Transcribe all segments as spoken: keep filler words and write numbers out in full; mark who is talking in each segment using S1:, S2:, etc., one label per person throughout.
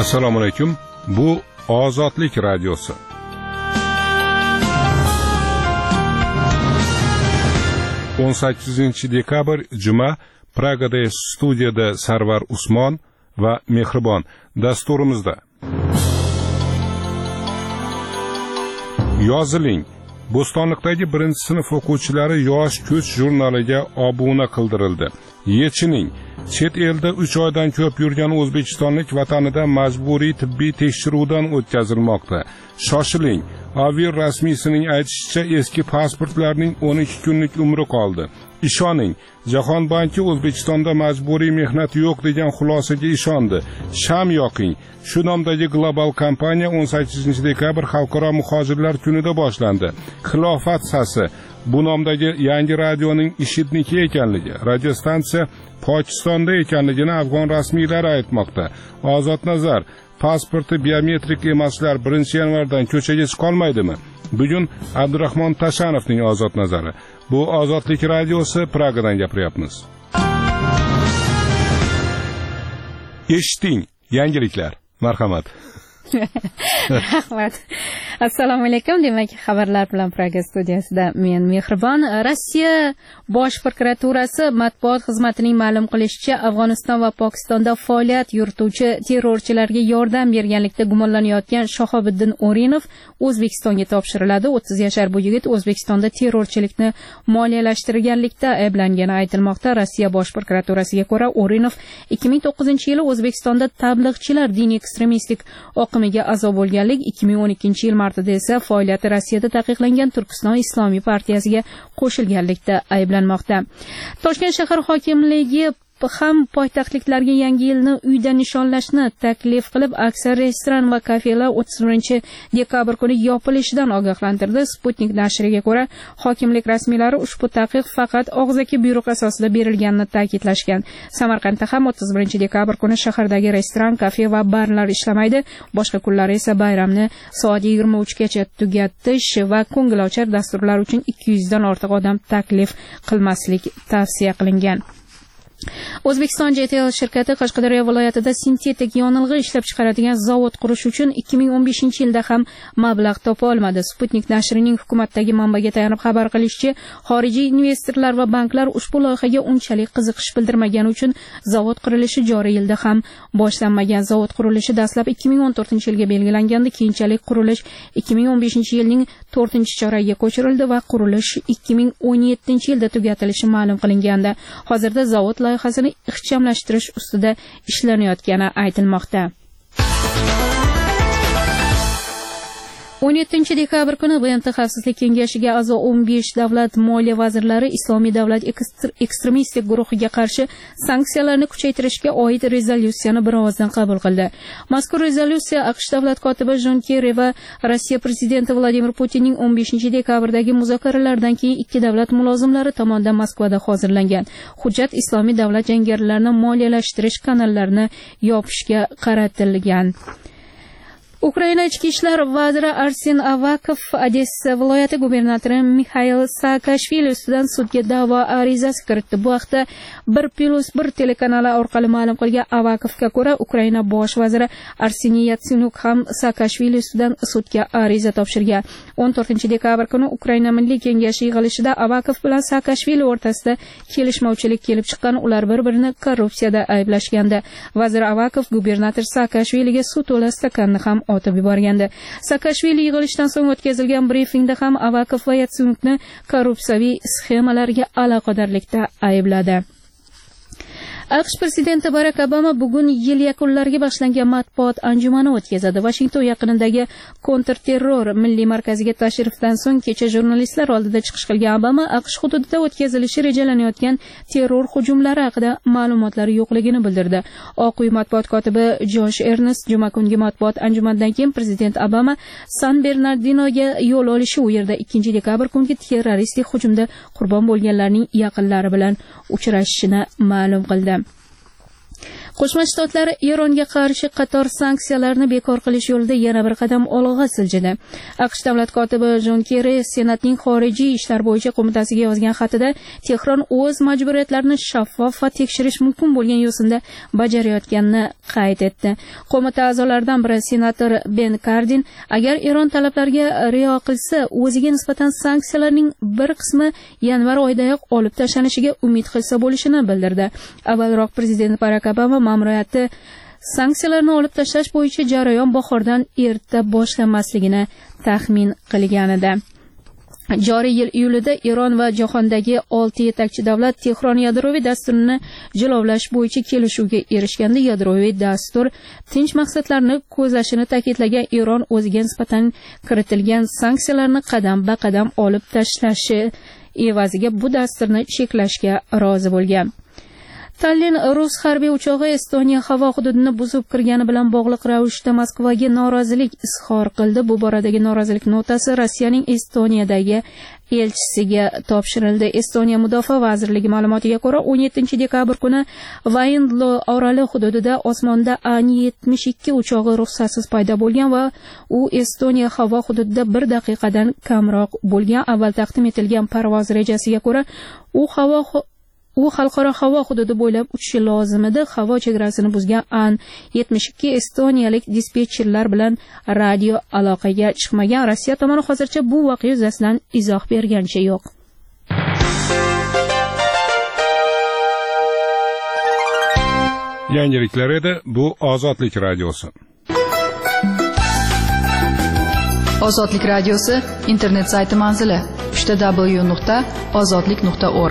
S1: Assalomu alaykum. Bu Ozodlik radiosi. o'n sakkizinchi dekabr juma Pragada studiyada Sarvar Usmon va Mehribon dasturimizda. Yoziling. Bo'stonliqdagi birinchi sinf o'quvchilari Yosh ko'ch jurnaliga obuna qildirildi. Yechining. Chet elda uch oydan ko'p yurgan o'zbekistonlik vatanida majburiy tibbiy tekshiruvdan o'tkazilmoqda. Shoshiling. Avir rasmiysining aytishicha eski pasportlarning o'n ikki kunlik umri qoldi. Ishoning, Jahon banki O'zbekistonda majburiy mehnat yo'q degan xulosaga ishondi. Sham yoqing. Shu nomdagi global kompaniya o'n sakkizinchi dekabr xalqaro muhojirlar kunida boshlandi. Xilofat sasi bu nomdagi yangi radioning IShIDniki ekanligi, radiostansiya Pokistonda ekanligini afg'on rasmiylari aytmoqda. Ozod nazar, pasporti biometrik emaslar birinchi yanvardan ko'chaga chiqolmaydimi? Bugun Abdurahmon Tashanovning ozod nazari. Bu Ozodlik radiosi, Pragadan gapiryapmiz. Eshiting, yangiliklar. Marhamat.
S2: Rahmat. Assalomu alaykum. Demak, xabarlar bilan Praga studiyasida men Mehribon. Rossiya Bosh prokuraturasi matbuot xizmatining ma'lum qilishicha, Afg'oniston va Pokistonda faoliyat yurituvchi terrorchilarga yordam berganlikda gumonlanayotgan Shahobiddin O'rinov O'zbekistonga topshiriladi. o'ttiz yashar bu yigit O'zbekistonda terrorchilikni moliyalashtirganlikda ayblangani aytilmoqda. Rossiya Bosh prokuraturasiga ko'ra, O'rinov ikki ming to'qqizinchi yili O'zbekistonda tablig'chilar diniy ekstremistik oqimiga a'zo bo'lganlik, ikki ming o'n ikkinchi yil martida esa faoliyati Rossiyada taqiqlangan Turkiston Islomiy partiyasiga qo'shilganlikda ayblanmoqda. Toshkent shahar hokimligi ham poytaxtliklarga yangi yilni uyda nishonlashni taklif qilib, aksar restoran va kafelar o'ttiz birinchi dekabr kuni yopilishidan ogohlantirdi. Sputnik nashriga ko'ra, hokimlik rasmiylari ushbu taqiq faqat og'zaki buyruq asosida berilganini ta'kidlashgan. Samarqandda ham o'ttiz birinchi dekabr kuni shahardagi restoran, kafe va barlar ishlamaydi. Boshqa kunlari esa bayramni soat yigirma uchgacha tugatish va ko'ngilochar dasturlar uchun ikki yuz dan ortiq odam taklif qilmaslik tavsiya qilingan. O'zbekiston J T L shirkati Qashqadaryo viloyatida sintetik yonilg'i ishlab chiqaradigan zavod qurish uchun ikki ming o'n beshinchi yilda ham mablag' topa olmadi. Sputnik nashrining hukumatdagi manbaga tayanib xabar qilishicha, xorijiy investorlar va banklar ushbu loyihaga unchalik qiziqish bildirmagani uchun zavod qurilishi joriy yilda ham boshlanmagan. Zavod qurilishi dastlab ikki ming o'n to'rtinchi yilga belgilangandi, keyinchalik qurilish ikki ming o'n beshinchi yilning to'rtinchi choragiga ko'chirildi va qurilish ikki ming o'n yettinchi yilda tugatilishi ma'lum qilingandi. Hozirda zavod loyihasini ixchamlashtirish ustida ishlanayotgani aytilmoqda. o'n yettinchi dekabr kuni B M T Xavfsizlik kengashiga a'zo o'n besh davlat moliya vazirlari Islomiy davlat ekstremistik guruhiga qarshi sanksiyalarni kuchaytirishga oid rezolyutsiyani bir ovozdan qabul qildi. Mazkur rezolyutsiya AQSh davlat kotibi Jon Kerri va Rossiya prezidenti Vladimir Putinning o'n beshinchi dekabrdagi muzokaralardan keyin ikki davlat mulozimlari tomonidan Moskvada hozirlangan. Hujjat Islomiy davlat jangarilarini moliyalashtirish kanallarini yopishga qaratilgan. Ukraina ichki ishlar vaziri Arsen Avakov Odessa viloyati gubernatori Mixail Saakashvili ustidan sudga da'vo arizasi kiritdi. Bu haqda bir plus bir telekanali orqali ma'lum qilgan Avakovga ko'ra, Ukraina bosh vaziri Arseniy Yatsenyuk ham Saakashvili ustidan sudga ariza topshirgan. o'n to'rtinchi dekabr kuni Ukraina Milliy kengashi yig'ilishida Avakov bilan Saakashvili o'rtasida kelishmovchilik kelib chiqqan, ular bir-birini korrupsiyada ayblashgandi. Vazir Avakov gubernator Saakashviliga suv to'la stakanni ham otib yuborgandi. Saakashvili yig'ilishdan so'ng o'tkazilgan brifingda ham Avakov va Yatsenyukni korrupsiyaviy sxemalarga aloqadorlikda aybladi. AQSh prezidenti Barak Obama bugun yil yakunlariga boshlangan matbuot anjumani o'tkazadi. Washington yaqinidagi kontrterror milliy markaziga tashrifdan so'ng kecha jurnalistlar oldida chiqish qilgan Obama AQSh hududida o'tkazilishi rejalanayotgan terror hujumlari haqida ma'lumotlar yo'qligini bildirdi. Oq uy matbuot kotibi Josh Ernest juma kungi matbuot anjumanidan keyin prezident Obama San Bernardinoga yo'l olishi, u yerda ikkinchi dekabr kungi terroristik hujumda qurbon bo'lganlarning yaqinlari bilan uchrashishini ma'lum qildi. Qo'shma Shtatlar Eronga qarshi qator sanksiyalarni bekor qilish yo'lida yana bir qadam olg'a siljidi. AQSh davlat kotibi Jon Kerri Senatning xorijiy ishlar bo'yicha qo'mitasiga yozgan xatida Tehron o'z majburiyatlarini shaffof va tekshirish mumkin bo'lgan yo'sinda bajarayotganini qayd etdi. Qo'mita a'zolaridan biri senator Ben Kardin agar Eron talablariga rioya qilsa, o'ziga nisbatan sanksiyalarning bir qismi yanvar oyidayoq olib tashlanishiga umid qilsa bo'lishini bildirdi. Avvalroq prezident Barack Obama ma'muriyati sanksiyalarni olib tashlash bo'yicha jarayon bahordan erta boshlanmasligini taxmin qilgan edi. Joriy yil iyulida Eron va jahondagi olti yetakchi davlat Tehron yadroviy dasturini jilovlash bo'yicha kelishuvga erishganda yadroviy dastur tinch maqsadlarni ko'zlashini ta'kidlagan Eron o'ziga nisbatan kiritilgan sanksiyalarni qadam-ba-qadam olib tashlashi evaziga bu dasturni cheklashga rozi bo'lgan. Tallin rus harbiy uchog'i Estoniya havo hududini buzib kirgani bilan bog'liq ravishda Moskvaga norozilik izhor qildi. Bu boradagi norozilik notasi Rossiyaning Estoniyadagi elchisiga topshirildi. Estoniya mudofaa vazirligi ma'lumotiga ko'ra, o'n yettinchi dekabr kuni Vayndlo oroli hududida osmonda An yetmish ikki uchog'i ruxsatsiz paydo bo'lgan va u Estoniya havo hududida bir daqiqadan kamroq bo'lgan. Avval taqdim etilgan parvoz rejasiga ko'ra, u havo U xalqaro havo hududi bo'ylab uchishi lozim edi. Havo chegarasini buzgan An yetmish ikki estoniyalik dispetcherlar bilan radio aloqaga chiqmagan. Rossiya tomoni hozircha bu voqea yuzasidan izoh berganicha yo'q.
S1: Yangiliklar edi, bu Ozodlik radiosi.
S3: Ozodlik radiosi internet sayti manzili w w w nuqta ozodlik nuqta org.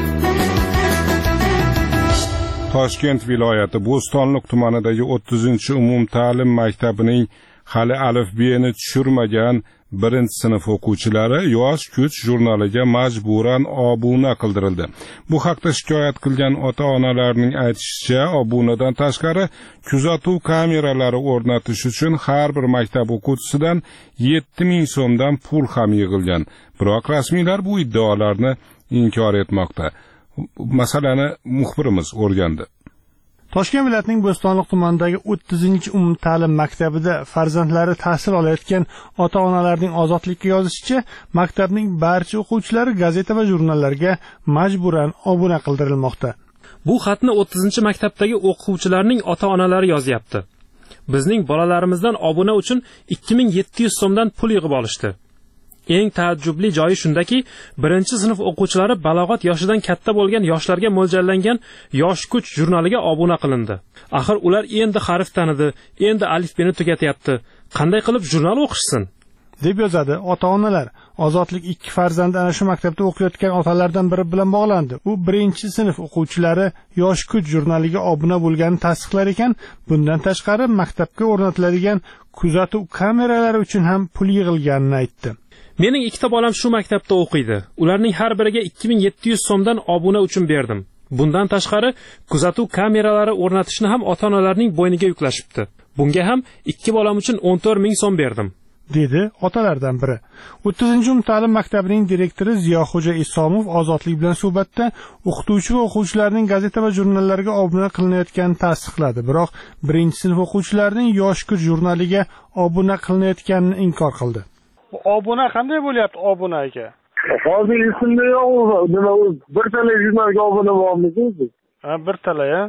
S1: Toshkent viloyati Bo'stonliq tumanidagi o'ttizinchi umumta'lim maktabining hali alifbeni tushirmagan birinchi sinf o'quvchilari Yosh kuch jurnaliga majburan obuna qildirildi. Bu haqda shikoyat qilgan ota-onalarning aytishicha, obunadan tashqari kuzatuv kameralari o'rnatish uchun har bir maktab o'quvchisidan yetti ming so'mdan pul ham yig'ilgan. Biroq rasmiylar bu iddaolarni inkor etmoqda. Masalani muxbirimiz o'rgandi.
S4: Toshkent viloyatining Bo'stonliq tumanidagi o'ttizinchi umumta'lim maktabida farzandlari tahsil olayotgan ota-onalarning Ozodlikka yozishicha, maktabning barcha o'quvchilari gazeta va jurnallarga majburan obuna qildirilmoqda.
S5: Bu xatni o'ttizinchi maktabdagi o'quvchilarning ota-onalari yozyapti. Bizning bolalarimizdan obuna uchun ikki ming yetti yuz so'mdan pul yig'ib olishdi. Eng taajjubli joyi shundaki, birinchi sinf o'quvchilari balog'at yoshidan katta bo'lgan yoshlarga mo'ljallangan Yosh kuch jurnaliga obuna qilindi. Axir ular endi harf tanidi, endi alifbeni tugatyapti. Qanday qilib jurnal o'qishsin?
S4: deb yozadi ota-onalar. Ozodlik ikki farzandi ana shu maktabda o'qiyotgan otalardan biri bilan bog'landi. U birinchi sinf o'quvchilari Yosh kuch jurnaliga obuna bo'lganini tasdiqlar ekan, bundan tashqari maktabga o'rnatiladigan kuzatuv kameralari uchun ham pul yig'ilganini aytdi.
S5: Mening ikkita bolam shu maktabda o'qiydi. Ularning har biriga ikki ming yetti yuz so'mdan obuna uchun berdim. Bundan tashqari kuzatuv kameralari o'rnatishni ham ota-onalarning bo'yniga yuklashibdi. Bunga ham ikki bolam uchun o'n to'rt ming so'm berdim,
S4: dedi otalardan biri. o'ttizinchi umumta'lim maktabining direktori Ziyoxo'ja Isomov Ozodlik bilan suhbatda o'qituvchi va o'quvchilarning gazeta va jurnallarga obuna qilinayotganini tasdiqladi. Biroq birinchi sinf o'quvchilarining Yosh kuch jurnaliga obuna qilinayotganini inkor qildi.
S6: Obuna qanday bo'lyapti obuna aka?
S7: Hozir esimda yo'q, nima bir tala jurnalga obuna bo'lamiz biz.
S6: Ha, bir tala ya.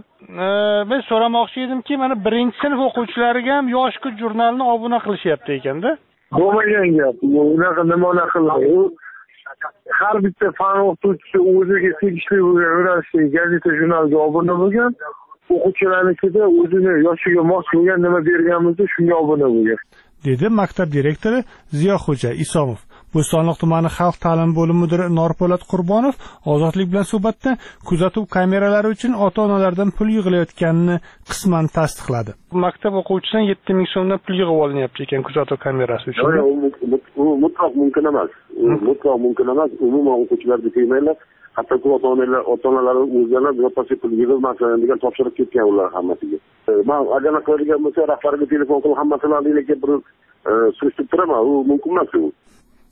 S6: Men so'ramoqchi edimki, mana birinchi sinf o'quvchilariga ham Yosh kuch jurnalini obuna qilishyapti ekanda.
S7: Bo'lmagan gap. Bu unaqa nima qiladi? Har bitta fan o'qituvchisi o'ziga tegishli bo'lgan yo'nalishdagi gazeta jurnalga obuna bo'lgan. O'quvchilarnikida o'zini yoshiga mos bo'lgan nima berganimizda shunga obuna bo'lgan,
S4: dedi maktab direktori Ziyoxo'ja Isomov. Bo'stonliq tumani xalq ta'lim bo'limi mudiri Norpo'lat Qurbonov Ozodlik bilan suhbatda kuzatuv kameralari uchun ota-onalardan pul yig'ilayotganini qisman tasdiqladi.
S6: Maktab o'quvchisidan yetti ming so'mdan pul yig'ib olinyapti ekan kuzatuv kamerasi uchun.
S7: U mutlaq mumkin emas. U mutlaq mumkin emas. Umuman o'quvchilarga tegmaylar. Hatto ota-onalar, ota-onalar o'zlari zapasga pul yig'ilmasin degan topshiriq ketgan ular hammasiga. Men agar qiladigan bo'lsa rahbariga telefon qilib hammasini lekin bir surishtirib turaman. U mumkin emas u.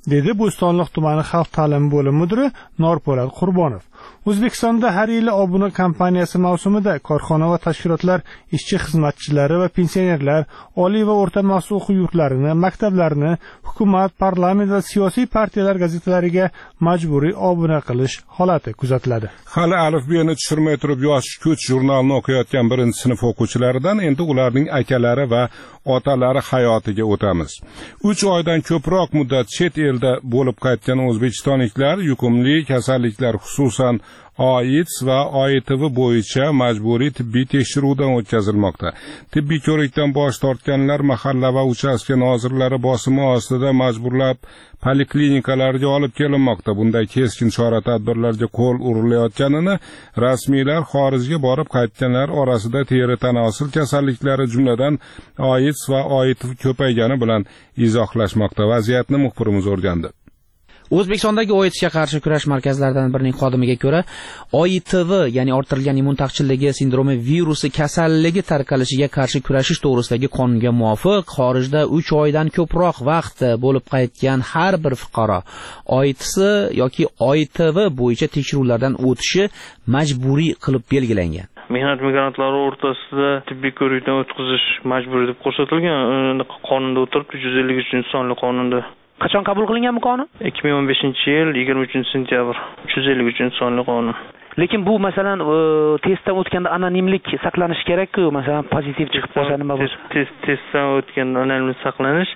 S4: dedi Bo'stonliq tumani xalq ta'limi bo'limi mudiri Norpo'lat Qurbonov. O'zbekistonda har yili obuna kampaniyasi mavsumida korxona va tashkilotlar ishchi xizmatchilari va pensionerlar, oliy va o'rta maxsus o'quv yurtlarini, maktablarni, hukumat, parlament va siyosiy partiyalar gazetalariga majburiy obuna qilish holati kuzatiladi.
S1: Hali alifbeni tushirmay turib yosh kuch jurnalini o'qiyotgan birinchi sinf o'quvchilaridan endi ularning akalari va otalari hayotiga o'tamiz. uch oydan ko'proq muddat chet elda bo'lib qaytgan o'zbekistonliklar yuqumli kasalliklar, xususan AIDS va O I T V bo'yicha majburiy tibbiy tekshiruvdan o'tkazilmoqda. Tibbiy ko'rikdan bosh tortganlar mahalla va uchastka nozirlari bosimi ostida majburlab poliklinikalarga olib kelinmoqda. Bunday keskin chora-tadbirlarga qo'l urilayotganini rasmiylar xorijga borib qaytganlar orasida teri tanosil kasalliklari, jumladan AIDS va O I T V ko'paygani bilan izohlashmoqda. Vaziyatni muxbirimiz o'rgandi.
S8: O'zbekistondagi O I T Vga qarshi kurash markazlaridan birining xodimiga ko'ra, O I T V, ya'ni orttirilgan immun taqchilligi sindromi virusi kasalligi tarqalishiga qarshi kurashish to'g'risidagi qonunga muvofiq, xorijda uch oydan ko'proq vaqt bo'lib qaytgan har bir fuqaro O I T S yoki O I T V bo'yicha tekshiruvlardan o'tishi majburiy qilib belgilangan.
S9: Mehnat migrantlari o'rtasida tibbiy ko'rikdan o'tkazish majburiy deb ko'rsatilgan. Qonunda o'tiribdi, yuz ellik uchinchi sonli qonunda.
S8: Qachon qabul qilingan bu qonun?
S9: ikki ming o'n beshinchi yil yigirma uchinchi sentyabr, yuz ellik uchinchi sonli qonun.
S8: Lekin bu masalan testdan o'tganda anonimlik saqlanish kerak-ku, masalan pozitiv chiqib qolsa nima bo'lsa?
S9: Test testdan o'tganda anonimlik saqlanish,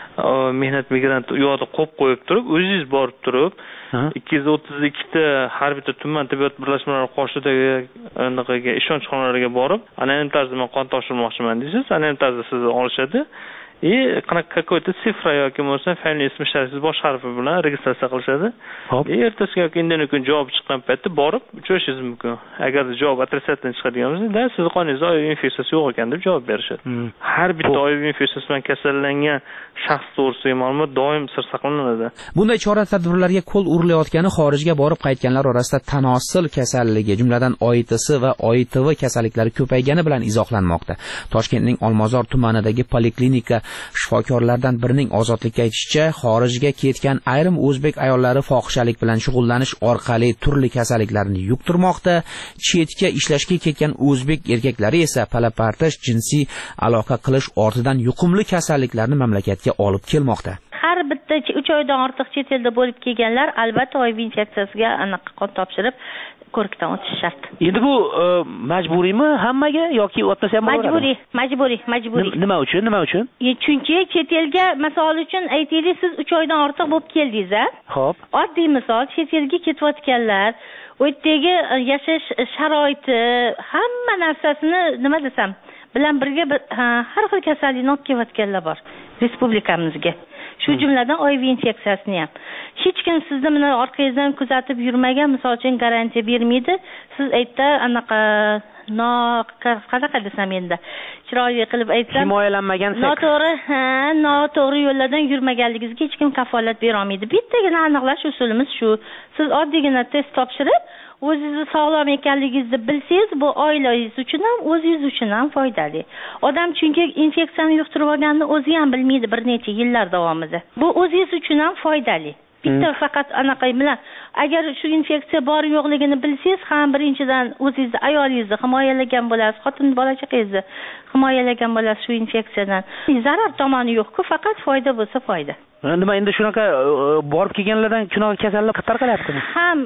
S9: mehnat migranti u yoqda qo'yib qo'yib turib, o'zingiz borib turib, ikki yuz o'ttiz ikkita har bitta tuman tibbiyot birlashmalari qoshidagi anaqaga ishonchxonalarga borib, anonim tarzda men qon topshirmoqchiman deysiz, anonim tarzda sizni olishadi. И какой-то цифра yoki bo'lsa familiya ismi shartsiz bosh harfi bilan registratsiya qilishadi. И ertasiga yoki indin kun javob chiqqan paytda borib uchrashingiz mumkin. Agar javob отрицательный chiqadigan bo'lsa, da siz qoningizda O I V infeksiyasi yo'q ekan deb javob berishadi. Har bitta O I V infeksiyasi bilan kasallangan shaxs to'g'risidagi ma'lumot doim sir saqlanadi.
S8: Bunday chora-tadbirlarga qo'l urilayotgani xorijga borib qaytganlar orasida tanosil kasalligi, jumladan O I T S va O I T V kasalliklari ko'paygani bilan izohlanmoqda. Toshkentning Olmazor tumanidagi poliklinika shifokorlardan birining ozodlikka aytishicha, xorijga ketgan ayrim o'zbek ayollari fohishalik bilan shug'ullanish orqali turli kasalliklarni yuqtirmoqda. Chetga ishlashga ketgan o'zbek erkaklari esa palapartish, jinsiy aloqa qilish ortidan yuqumli kasalliklarni mamlakatga olib kelmoqda.
S10: Har bitta uch oydan ortiq chet elda bo'lib kelganlar albatta O I V infeksiyasiga aniq qon topshirib ko'rikdan o'tish shart.
S8: Endi bu majburiymi hammaga yoki o'tmasa ham bo'ladimi?
S10: Majburiy, majburiy, majburiy.
S8: Nima uchun? Nima uchun?
S10: Chunki chet elga misol uchun aytaylik, siz uch oydan ortiq bo'lib keldingiz-a?
S8: Xo'p.
S10: Oddiy misol, chet elga ketayotganlar, u yerdagi yashash sharoiti, hamma narsasini nima desam, bilan birga har xil kasallikni olib kelayotganlar bor respublikamizga. Shu jumladan O I V infeksiyasini ham. Hech kim sizni mana orqangizdan kuzatib yurmagan, misol uchun garantiya bermaydi. Siz aytda anaqa no qanaqa desam endi chiroyli qilib aytsam,
S8: himoyalanmagan seks.
S10: Noto'g'ri, ha, noto'g'ri yo'llardan yurmaganligingizga hech kim kafolat bera olmaydi. Bittagina aniqlash usulimiz shu. Siz oddiygina test topshirib, o'zingizni sog'lom ekanligingizni bilsangiz, bu oilangiz uchun ham, o'zingiz uchun ham foydali. Odam chunki infeksiyani yuqtirib olganini o'zi ham bilmaydi bir necha yillar davomida. Bu o'zingiz uchun ham foydali. Bitta faqat anaqa bilan agar shu infeksiya bor yo'qligini bilsangiz, ham birinchidan o'zingizni, ayolingizni himoyalagan bo'lasiz, xotin bola chaqangizni himoyalagan bo'lasiz shu infeksiyadan. Zarar tomoni yo'q-ku, faqat foyda bo'lsa foyda.
S8: Nima endi shunaqa borib kelganlardan kunoq kasallik tarqalyaptimi?
S10: Ham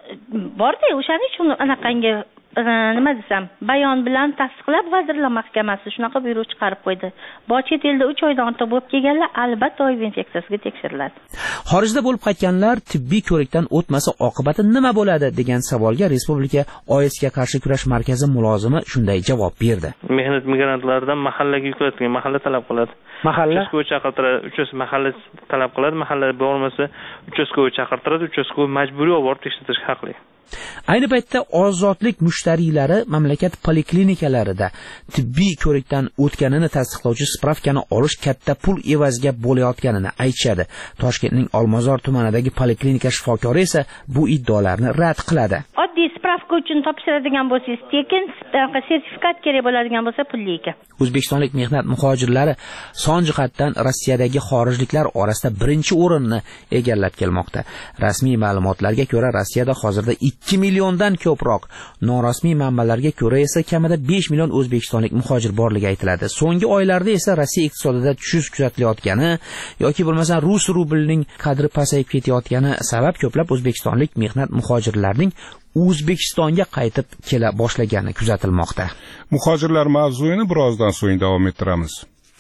S10: borda, o'shaning uchun anaqangi nima desam, bayon bilan tasdiqlab Vazirlar Mahkamasi shunaqa buyruq chiqarib qo'ydi. Bo chet elda uch oydan ortiq bo'lib kelganlar albatta O I V infeksiyasiga tekshiriladi.
S8: Xorijda bo'lib qaytganlar tibbiy ko'rikdan o'tmasa oqibati nima bo'ladi degan savolga Respublika O I T Vga qarshi kurash markazi mulozimi shunday javob berdi.
S9: Mehnat migrantlaridan mahallaga yuklatilgan, mahalla talab qiladi.
S8: Mahalla
S9: uchastkova chaqirtiradi, uchastkova mahalla talab qiladi, mahalla bo'lmasa uchastkova chaqirtiradi, uchastkova majburiy olib borib tekshirtirish haqli.
S8: Ayni paytda ozodlik mushtariylari mamlakat poliklinikalarida tibbiy ko'rikdan o'tganini tasdiqlovchi spravkani olish katta pul evaziga bo'layotganini aytishadi. Toshkentning Olmazor tumanidagi poliklinika shifokori esa bu iddaolarni rad qiladi.
S10: Oddiy spravka uchun topshiradigan bo'lsangiz tekin, sertifikat kerak bo'ladigan bo'lsa pulli ekan.
S8: O'zbekistonlik mehnat muhojirlari son jihatdan Rossiyadagi xorijliklar orasida birinchi o'rinni egallab kelmoqda. Rasmiy ma'lumotlarga ko'ra, Rossiyada hozirda ikki milliondan ko'proq, norasmiy manbalarga ko'ra esa kamida besh million o'zbekistonlik muhojir borligi aytiladi. So'nggi oylarda esa Rossiya iqtisodida tushish kuzatilayotgani yoki bo'lmasa rus rublining qadri pasayib ketayotgani sabab ko'plab o'zbekistonlik mehnat muhojirlarning O'zbekistonga qaytib kela boshlagani kuzatilmoqda.
S1: Muhojirlar mavzuyini birozdan so'ng davom ettiramiz.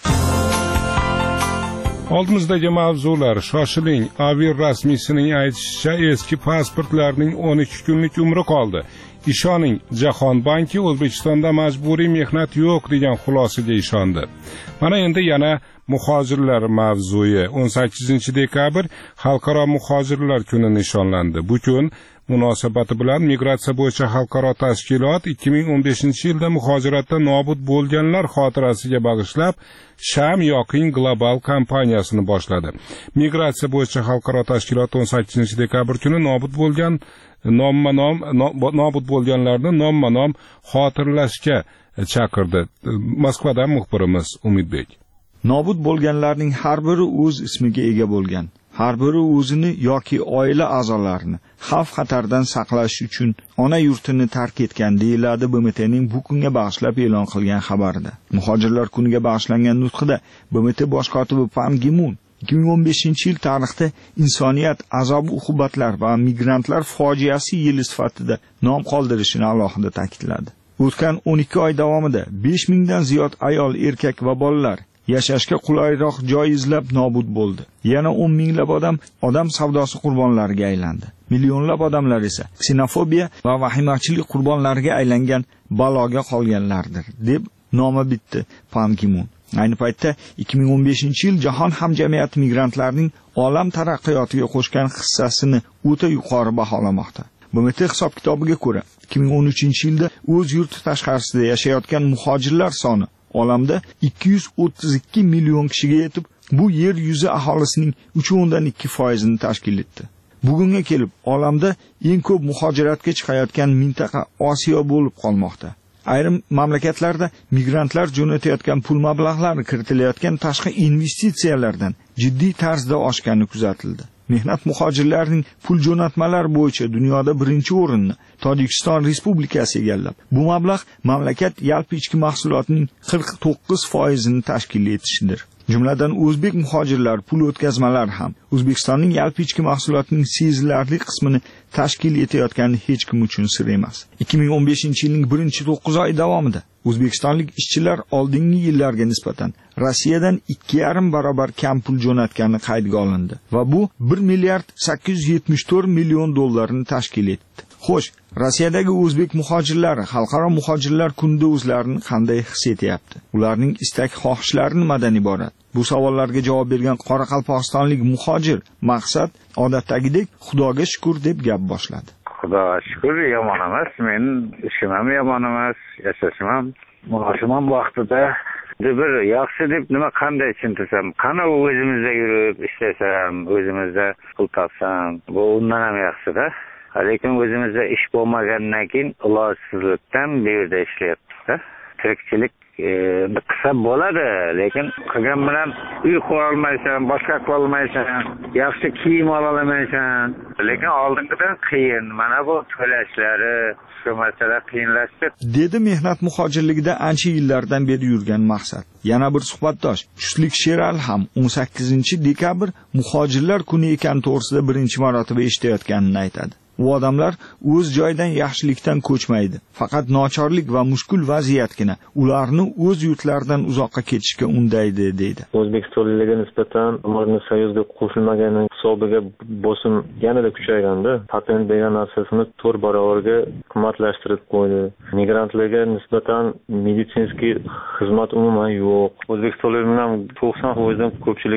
S1: Oldimizdagi mavzular shoshiling. Avir rasmiysining aytishicha, eski pasportlarning o'n ikki kunlik umri qoldi. Ishoning, Jahon banki O'zbekistonda majburiy mehnat yo'q degan xulosaga ishondi. Mana endi yana muhojirlar mavzuyi. o'n sakkizinchi dekabr Xalqaro muhojirlar kuni nishonlandi. Bu kun munosabati bilan Migratsiya bo'yicha xalqaro tashkilot ikki ming o'n beshinchi yilda muhojiratda nobud bo'lganlar xotirasiga bag'ishlab Sham yoqing global kampaniyasini boshladi. Migratsiya bo'yicha xalqaro tashkilot o'n sakkizinchi dekabr kuni nobud bo'lgan nomma-nom nobud bo'lganlarni nomma-nom xotirlashga chaqirdi. Moskvadan muxbirimiz Umidbek.
S11: Nobud bo'lganlarning har biri o'z ismiga ega bo'lgan. Har biri o'zini yoki oila a'zolarini xavf-xatardan saqlash uchun ona yurtini tark etgan deyiladi B M T'ning bu kunga bag'ishlab e'lon qilgan xabarida. Muhojirlar kuniga bag'ishlangan nutqida B M T bosh kotibi Pan Gi Mun ikki ming o'n beshinchi yil tarixda insoniyat azob-uqubatlar va migrantlar fojiasi yili sifatida nom qoldirishini alohida ta'kidladi. O'tgan o'n ikki oy davomida besh mingdan ziyod ayol, erkak va bolalar yashashga qulayroq joy izlab nobud bo'ldi. Yana o'n minglab odam odam savdosi qurbonlariga aylandi. Millionlab odamlar esa ksenofobiya va vahimachilik qurbonlariga aylangan baloga qolganlardir, deb noma bitdi Pan Gi Mun. Ayni paytda ikki ming o'n beshinchi yil jahon hamjamiyati migrantlarning olam taraqqiyotiga qo'shgan hissasini o'ta yuqori baholamoqda. B M T hisob-kitobiga ko'ra, ikki ming o'n uchinchi yilda o'z yurti tashqarisida yashayotgan muhojirlar soni olamda ikki yuz o'ttiz ikki million kishiga yetib, bu yer yuzi aholisining uch o'ndan ikki foizini tashkil etdi. Bugunga kelib, olamda eng ko'p muhojiratga chiqayotgan mintaqa Osiyo bo'lib qolmoqda. Ayrim mamlakatlarda migrantlar jo'natayotgan pul mablag'lari kiritilayotgan tashqi investitsiyalardan jiddiy tarzda oshgani kuzatildi. Mehnat muhojirlarining pul jo'natmalari bo'yicha dunyoda birinchi o'rinni Tojikiston Respublikasi egallab, bu mablag' mamlakat yalpi ichki mahsulotining qirq to'qqiz foizini tashkil etishidir. Jumladan o'zbek muhojirlar pul o'tkazmalari ham O'zbekistonning yalpi ichki mahsulotining sezilarli qismini tashkil etayotgani hech kim uchun sir emas. ikki ming o'n beshinchi yilning birinchi to'qqiz oyi davomida o'zbekistonlik ishchilar oldingi yillarga nisbatan Rossiyadan ikki yarim barobar kam pul jo'natgani qaydga olindi va bu bir milliard sakkiz yuz yetmish to'rt million dollarni tashkil etdi. Xo'sh, Rossiyadagi o'zbek muhojirlari xalqaro muhojirlar kunida o'zlarini qanday his etyapti? Ularning istak xohishlari nimadan iborat? Bu savollarga javob bergan Qoraqalpog'istonlik muhojir Maqsad odatdagidek Xudoga shukr deb gap boshladi.
S12: Xudoga shukr, yomon emas, men ishim ham yomon emas, yashashim ham, maoshim ham vaqtida. Bir yaxshi deb nima qanday tushuntirsam, qani o'zimizda yurib ishlasam, o'zimizda pul topsam, bu undan ham yaxshi-da. Lekin o'zimizda ish bo'lmagandan keyin ilojsizlikdan bu yerda ishlayapmiz-da. Tirikchilik qilsa bo'ladi, lekin qilgan bilan uy qura olmaysan, boshqa qila olmaysan, yaxshi kiyim ola olmaysan. Lekin oldingidan qiyin. Mana bu to'lashlari, shu masala qiyinlashdi.
S11: Dedi mehnat muhojirligida ancha yillardan beri yurgan Maqsad. Yana bir suhbatdosh, Tushlik Sheral ham o'n sakkizinchi dekabr muhojirlar kuni ekan to'g'risida birinchi marotaba eshitayotganini aytadi. U odamlar o'z joyidan yaxshilikdan ko'chmaydi. Faqat nochorlik va mushkul vaziyatgina ularni o'z yurtlaridan uzoqqa ketishga undaydi, deydi.
S13: O'zbekistonliklarga nisbatan Amir Soyuzga qo'shilmagani hisobiga bosim yanada kuchaygandi. Patent degan narsasini to'rt barobarga qimmatlashtirib qo'ydi. Migrantlarga nisbatan meditsinskiy xizmat umuman yo'q. O'zbekistonliklarning to'qson foizdan ko'pchiligi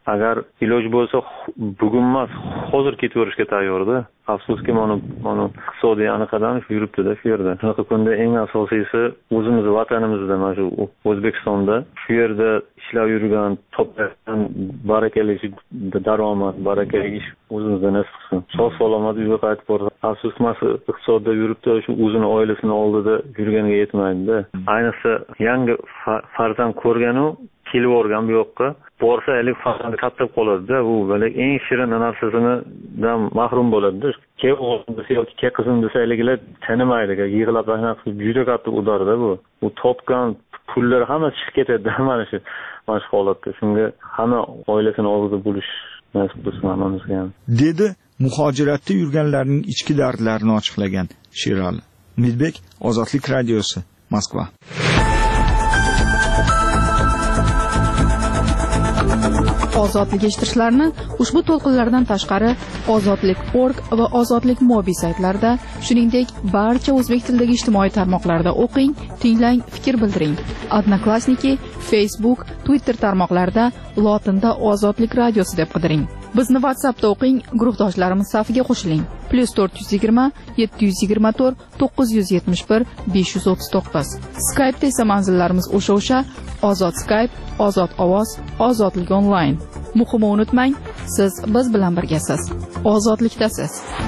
S13: agar iloj bo'lsa bugun emas hozir ketaverishga tayyorda. Afsuski mana mana iqtisodiy anaqadan yuribdi-da shu yerda. Shunaqa kunda eng asosiysi o'zimiz vatanimizda, mana shu O'zbekistonda shu yerda ishlab yurgan, topgan barakali daromad, barakali ish o'zimizda nasib qilsin. Sog' salomat uyga qaytib borsa, afsus masa iqtisodda yuribdi, shu o'zini oilasini oldida yurganiga yetmaydi-da. Ayniqsa yangi farzand ko'rganu kelib o'rgan bu yoqqa borsa alik farzand katta qoladi-da, u balak eng shirin narsasidan mahrum bo'ladi-da. Ke o'g'lim desa yoki ke qizim desa iligilar tanimaydi, yig'lab rahmat qilib juda katta udarda bu. U topgan pullar hamma chiqib ketadi mana shu mana shu holatda. Shunga hamma oilasini oldida bo'lish nasib bo'lsin hammamizga ham.
S11: Dedi muhojiratda yurganlarning ichki dardlarini ochiqlagan Sherali. Umidbek, Ozodlik radiosi, Moskva.
S3: Ozodlik eshittirishlarni ushbu to'lqinlardan tashqari ozodlik nokta org va ozodlik mobi saytlarida, shuningdek barcha o'zbek tilidagi ijtimoiy tarmoqlarda o'qing, tinglang, fikr bildiring. Odnoklassniki, Facebook, Twitter tarmoqlarida lotinda Ozodlik radiosi deb qidiring. Bizni WhatsAppda o'qing, guruhdoshlarimiz safiga qo'shiling. plus to'rt yuz yigirma yetti yuz yigirma to'rt to'qqiz yuz yetmish bir besh yuz o'ttiz to'qqiz. Skype'da esa manzillarimiz o'sha-o'sha: Ozod Skype, Ozod ovoz, Ozodlik onlayn. Muhimi unutmang, siz biz bilan birgasiz. Ozodlikdasiz.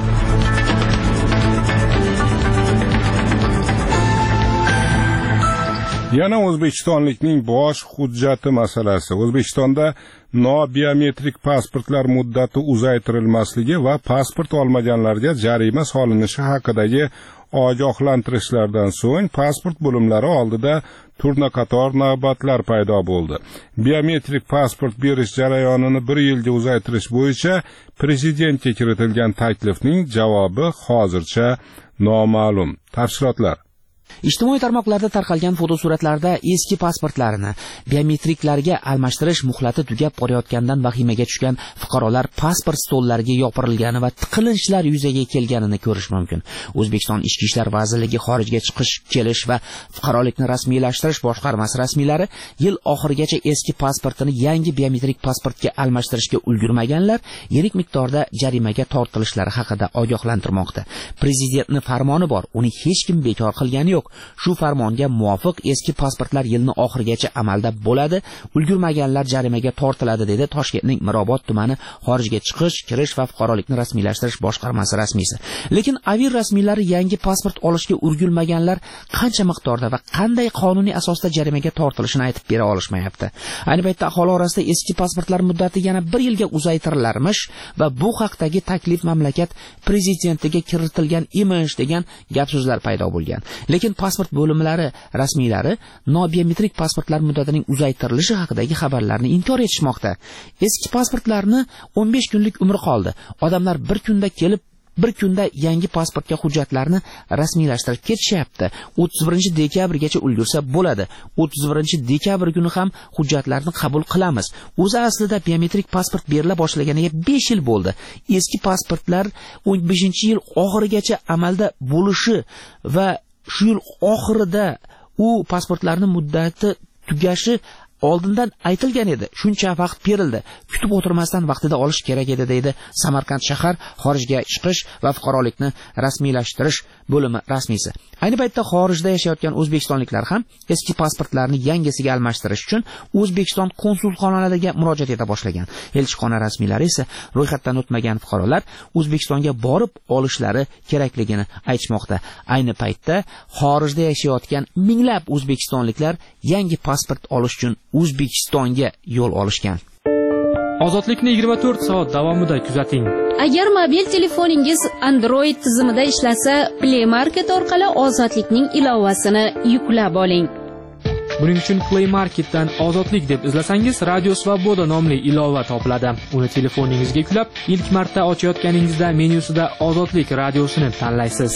S1: Yana O'zbekistonlikning bosh hujjati masalasi. O'zbekistonda nobiometrik pasportlar muddati uzaytirilmasligi va pasport olmaganlarga jarima solinishi haqidagi ogohlantirishlardan so'ng pasport bo'limlari oldida turna-qator navbatlar paydo bo'ldi. Biometrik pasport berish jarayonini bir yilga uzaytirish bo'yicha prezidentga kiritilgan taklifning javobi hozircha noma'lum. Tafsilotlar
S8: Ijtimoiy tarmoqlarda tarqalgan fotosuratlarda eski pasportlarini biometriklarga almashtirish muhlati tugab borayotgandan vahimaga tushgan fuqarolar pasport stollariga yopirilgani va tiqilinchlar yuzaga kelganini ko'rish mumkin. O'zbekiston Ichki ishlar vazirligi xorijga chiqish, kelish va fuqarolikni rasmiylashtirish boshqarmasi rasmiylari yil oxirigacha eski pasportini yangi biometrik pasportga almashtirishga ulgurmaganlar yirik miqdorda jarimaga tortilishlari haqida ogohlantirmoqda. Prezidentning farmoni bor, uni hech kim bekor qilgani yo'q. Shu farmonga muvofiq eski pasportlar yilning oxirigacha amalda bo'ladi, ulgurmaganlar jarimaga tortiladi, dedi Toshkentning Mirobod tumani xorijga chiqish, kirish va fuqarolikni rasmiylashtirish boshqarmasi rasmiysi. Lekin avir rasmiylari yangi pasport olishga ulgurmaganlar qancha miqdorda va qanday qonuniy asosda jarimaga tortilishini aytib bera olishmayapti. Ayni paytda aholi orasida eski pasportlar muddati yana bir yilga uzaytirilarmish va bu haqdagi taklif mamlakat prezidentiga kiritilgan emish degan gap so'zlar paydo bo'lgan. Lekin pasport bo'limlari rasmiylari nobiometrik pasportlar muddatining uzaytirilishi haqidagi xabarlarni inkor etishmoqda. Eski pasportlarni o'n besh kunlik umri qoldi. Odamlar bir kunda kelib bir kunda yangi pasportga hujjatlarni rasmiylashtirib ketishyapti. o'ttiz birinchi dekabrgacha ulgursa bo'ladi. o'ttiz birinchi dekabr kuni ham hujjatlarni qabul qilamiz. O'zi aslida biometrik pasport berila boshlaganiga besh yil bo'ldi. Eski pasportlar o'n beshinchi yil oxirigacha amalda bo'lishi va shu yil oxirida u pasportlarning muddati tugashi oldindan aytilgan edi. Shuncha vaqt berildi. Kutib o'tirmasdan vaqtida olish kerak edi, deydi Samarqand shahar xorijga chiqish va fuqarolikni rasmiylashtirish bo'limi rasmiysi. Ayni paytda xorijda yashayotgan o'zbekistonliklar ham eski pasportlarni yangisiga almashtirish uchun O'zbekiston konsulxonalariga murojaat eta boshlagan. Elchixona rasmiylari esa ro'yxatdan o'tmagan fuqarolar O'zbekistonga borib olishlari kerakligini aytmoqda. Ayni paytda xorijda yashayotgan minglab o'zbekistonliklar yangi pasport olish uchun O'zbekistonga yo'l olishgan.
S5: Ozodlikni yigirma to'rt soat davomida kuzating.
S2: Agar mobil telefoningiz Android tizimida ishlasa, Play Market orqali Ozodlikning ilovasini yuklab oling.
S5: Buning uchun Play Marketdan Ozodlik deb izlasangiz, Radio Svoboda nomli ilova topiladi. Uni telefoningizga yuklab, ilk marta ochayotganingizda menyusida Ozodlik radiosini tanlaysiz.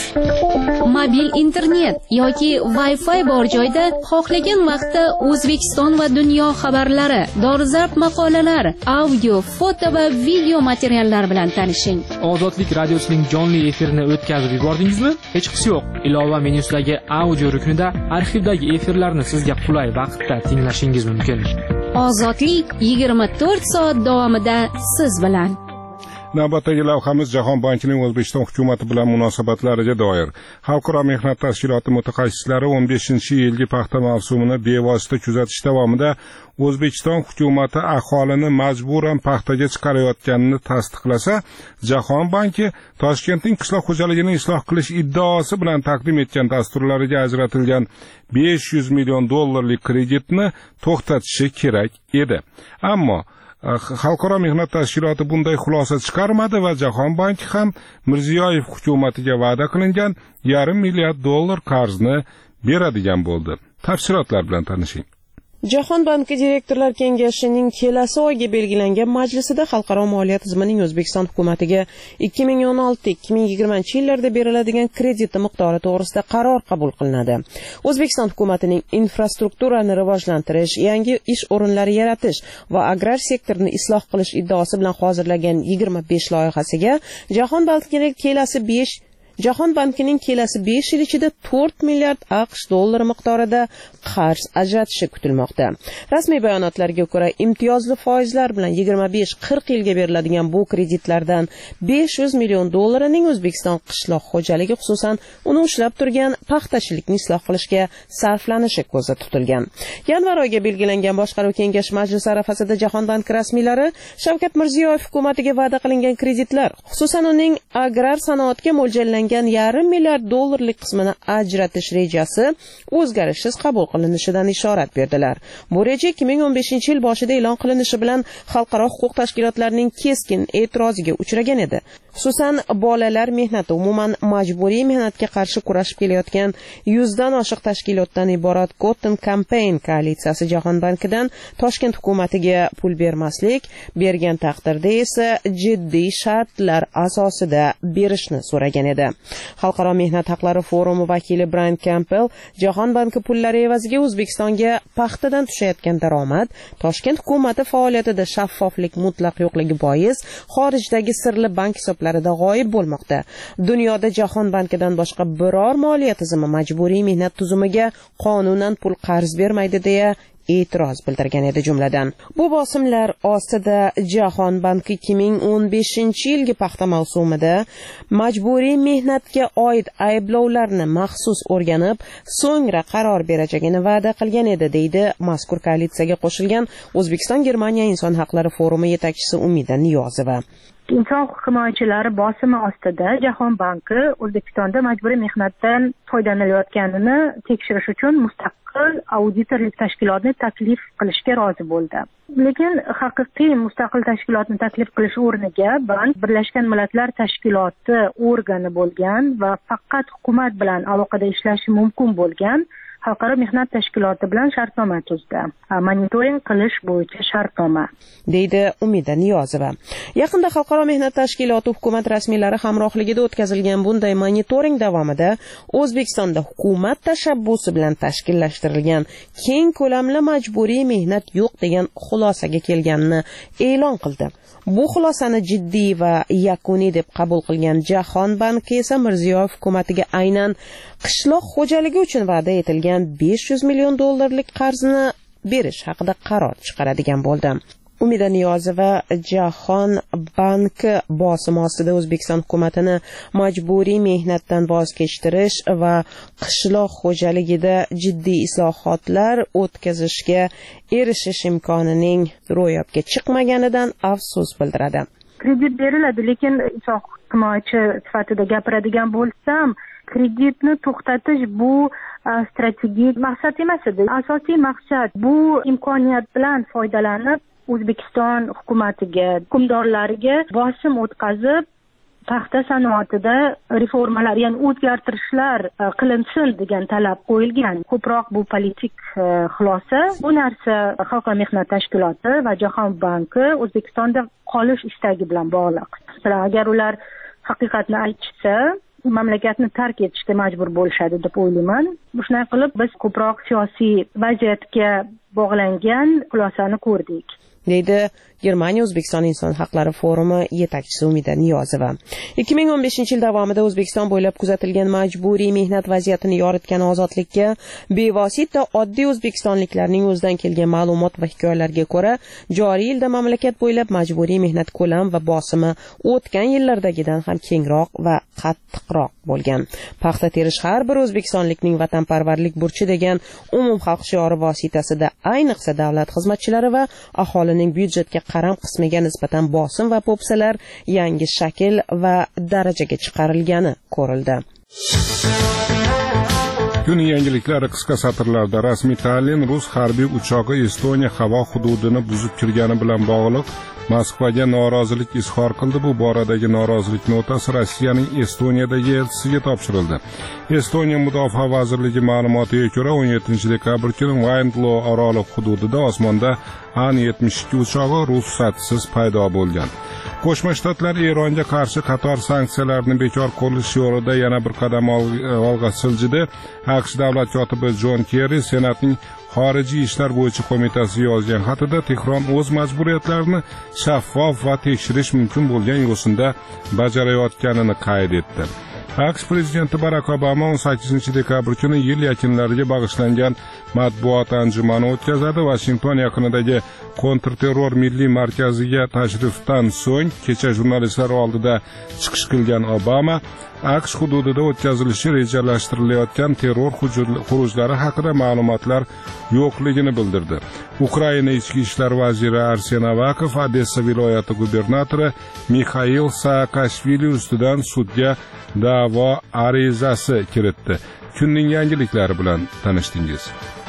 S2: Mobil internet yoki Wi-Fi bor joyda xohlagan vaqtda O'zbekiston va dunyo xabarlari, dolzarb maqolalar, audio, foto va video materiallar bilan tanishing.
S5: Ozodlik radiosining jonli efirini o'tkazib yubordingizmi? Hech qisi yo'q. Ilova menyusidagi audio ruknida arxivdagi efirlarni sizga qulay vaqtda tinglashingiz mumkin.
S2: Ozodlik yigirma to'rt soat davomida siz bilan.
S1: Navbatdagi lavhamiz Jahon bankining O'zbekiston hukumati bilan munosabatlariga doir. Xalqaro mehnat tashkiloti mutaxassislari o'n beshinchi yilgi paxta mavsumini bevosita kuzatish davomida O'zbekiston hukumati aholini majburan paxtaga chiqarayotganini tasdiqlasa, Jahon banki Toshkentning qishloq xo'jaligini isloh qilish iddaosi bilan taqdim etgan dasturlariga ajratilgan besh yuz million dollarlik kreditni to'xtatishi kerak edi. Ammo Xalqaro mehnat tashkiloti bunday xulosa chiqarmadi va Jahon banki ham Mirziyoyev hukumatiga va'da qilingan yarim milliard dollar qarzni beradigan bo'ldi. Tafsilotlar bilan tanishing.
S14: Jahon banki direktorlar kengashining kelasi oyga belgilangan majlisida xalqaro moliya tizimining O'zbekiston hukumatiga ikki ming o'n olti ikki ming yigirmanchi yillarda beriladigan kredit miqdori to'g'risida qaror qabul qilinadi. O'zbekiston hukumatining infrastrukturani rivojlantirish, yangi ish o'rinlari yaratish va agrar sektorni isloh qilish iddaosi bilan hozirlagan yigirma besh loyihasiga Jahon bankining kelasi besh Jahon bankining kelasi besh yil ichida to'rt milliard AQSh dollari miqdorida qarz ajratishi kutilmoqda. Rasmiy bayonotlarga ko'ra, imtiyozli foizlar bilan yigirma besh qirq yilga beriladigan bu kreditlardan besh yuz million dollarining O'zbekiston qishloq xo'jaligi, xususan uni ushlab turgan paxtachilikni isloh qilishga sarflanishi ko'zda tutilgan. Yanvar oyiga belgilangan boshqaruv kengashi majlisi arafasida Jahon banki rasmiylari Shavkat Mirziyoyev hukumatiga va'da qilingan kreditlar, xususan uning agrar sanoatga mo'ljallangan yarim milliard dollarlik qismini ajratish rejasi o'zgarishsiz qabul qilinishidan ishorat berdilar. Bu reja ikki ming o'n beshinchi yil boshida e'lon qilinishi bilan xalqaro huquq tashkilotlarining keskin e'tiroziga uchragan edi. Xususan, bolalar mehnati, umuman majburiy mehnatga qarshi kurashib kelayotgan yuzdan oshiq tashkilotdan iborat Cotton Campaign koalitsiyasi Jahon bankidan Toshkent hukumatiga pul bermaslik, bergan taqdirda esa jiddiy shartlar asosida berishni so'ragan edi. Xalqaro mehnat haqlari forumi vakili Brian Campbell Jahon banki pullari evaziga O'zbekistonga paxtadan tushayotgan daromad, Toshkent hukumati faoliyatida shaffoflik mutlaq yo'qligi bois xorijdagi sirli bank hisoblarida g'oyib bo'lmoqda. Dunyoda Jahon bankidan boshqa biror moliya tizimi majburiy mehnat tuzumiga qonunan pul qarz bermaydi deya e'tiroz bildirgan edi jumladan. Bu bosimlar ostida Jahon banki ikki ming o'n beshinchi yilgi paxta mavsumida majburiy mehnatga oid ayblovlarni maxsus o'rganib, so'ngra qaror berajagini va'da qilgan edi, deydi mazkur koalitsiyaga qo'shilgan O'zbekiston Germaniya inson haqlari forumi yetakchisi Umida Niyozova.
S15: Inson huquq himoyachilari bosimi ostida Jahon banki O'zbekistonda majburiy mehnatdan foydalanilayotganini tekshirish uchun mustaqil auditorlik tashkilotni taklif qilishga rozi bo'ldi. Lekin haqiqiy mustaqil tashkilotni taklif qilish o'rniga bank Birlashgan Millatlar Tashkiloti organi bo'lgan va faqat hukumat bilan aloqada ishlashi mumkin bo'lgan Xalqaro mehnat tashkiloti bilan shartnoma tuzdi. Monitoring qilish bo'yicha shartnoma,
S14: deydi Umida Niyozova. Yaqinda Xalqaro mehnat tashkiloti hukumat rasmiylari hamrohligida o'tkazilgan bunday monitoring davomida O'zbekistonda hukumat tashabbusi bilan tashkillashtirilgan keng ko'lamli majburiy mehnat yo'q degan xulosaga kelganini e'lon qildi. Bu xulosani jiddiy va yakuniy deb qabul qilgan Jahon banki esa Mirziyoyev hukumatiga aynan qishloq xo'jaligi uchun va'da etilgan besh yuz million dollarlik qarzni berish haqida qaror chiqaradigan bo'ldi. Umida Niyozova Jahon banki bosimi ostida O'zbekiston hukumatini majburiy mehnatdan voz kechtirish va qishloq xo'jaligida jiddiy islohotlar o'tkazishga erishish imkonining ro'yobga chiqmaganidan afsus bildiradi.
S15: Kredit beriladi, lekin inson huquq himoyachi sifatida gapiradigan bo'lsam, kreditni to'xtatish bu strategik maqsad emas edi. Asosiy maqsad bu imkoniyat bilan foydalanib O'zbekiston hukumatiga, hukumdorlariga bosim o'tkazib, paxta sanoatida reformalar, ya'ni o'zgartirishlar qilinsin degan talab qo'yilgan. Ko'proq bu politik xulosa. Bu narsa Xalqaro mehnat tashkiloti va Jahon banki O'zbekistonda qolish istagi bilan bog'liq. Masalan, agar ular haqiqatni aytishsa, mamlakatni tark etishga majbur bo'lishadi deb o'ylayman. Shunday qilib biz ko'proq siyosiy vaziyatga bog'langan xulosani ko'rdik,
S14: deydi Germaniya O'zbekiston inson haqlari forumi yetakchisi Umida Niyozova. ikki ming o'n beshinchi yil davomida O'zbekiston bo'ylab kuzatilgan majburiy mehnat vaziyatini yoritgan ozodlikka bevosita oddiy o'zbekistonliklarning o'zidan kelgan ma'lumot va hikoyalarga ko'ra, joriy yilda mamlakat bo'ylab majburiy mehnat ko'lam va bosimi o'tgan yillardagidan ham kengroq va qattiqroq bo'lgan. Paxta terish har bir o'zbekistonlikning vatanparvarlik burchi degan umumxalq shiori vositasida ayniqsa davlat xizmatchilari va aholining byudjetga qaram qismiga nisbatan bosim va po'pisalar yangi shakl va darajaga chiqarilgani ko'rildi.
S1: Kun yangiliklari qisqa satrlarda. Rasmiy Tallin rus harbiy uchog'i Estoniya havo hududini buzib kirgani bilan bog'liq Moskvaga norozilik izhor qildi. Bu boradagi norozilik notasi Rossiyaning Estoniyadagi elchisiga topshirildi. Estoniya Mudofaa vazirligi ma'lumotiga ko'ra, o'n yettinchi dekabr kuni Vayndlo oroli hududida osmonda An yetmish ikki uchog'i ruxsatsiz paydo bo'lgan. Qo'shma Shtatlar Eronga qarshi qator sanksiyalarni bekor qilish yo'lida yana bir qadam olg'a siljidi. AQSh davlat kotibi Jon Kerri Senatning xorijiy ishlar bo'yicha qo'mitasiga yozgan xatida Tehron o'z majburiyatlarini shaffof va tekshirish mumkin bo'lgan yo'sinda bajarayotganini qayd etdi. AQSh prezidenti Barak Obama o'n sakkizinchi dekabr kuni yil yakunlariga bag'ishlangan matbuot anjumani o'tkazadi. Washington yaqinidagi kontrterror milliy markaziga tashrifdan so'ng kecha jurnalistlar oldida chiqish qilgan Obama AQSh hududida o'tkazilishi rejalashtirilayotgan terror xurujlari haqida ma'lumotlar yo'qligini bildirdi. Ukraina ichki ishlar vaziri Arsen Avakov Odessa viloyati gubernatori Mixail Saakashvili ustidan sudga da'vo arizasi kiritdi. Kunning yangiliklari bilan tanishdingiz.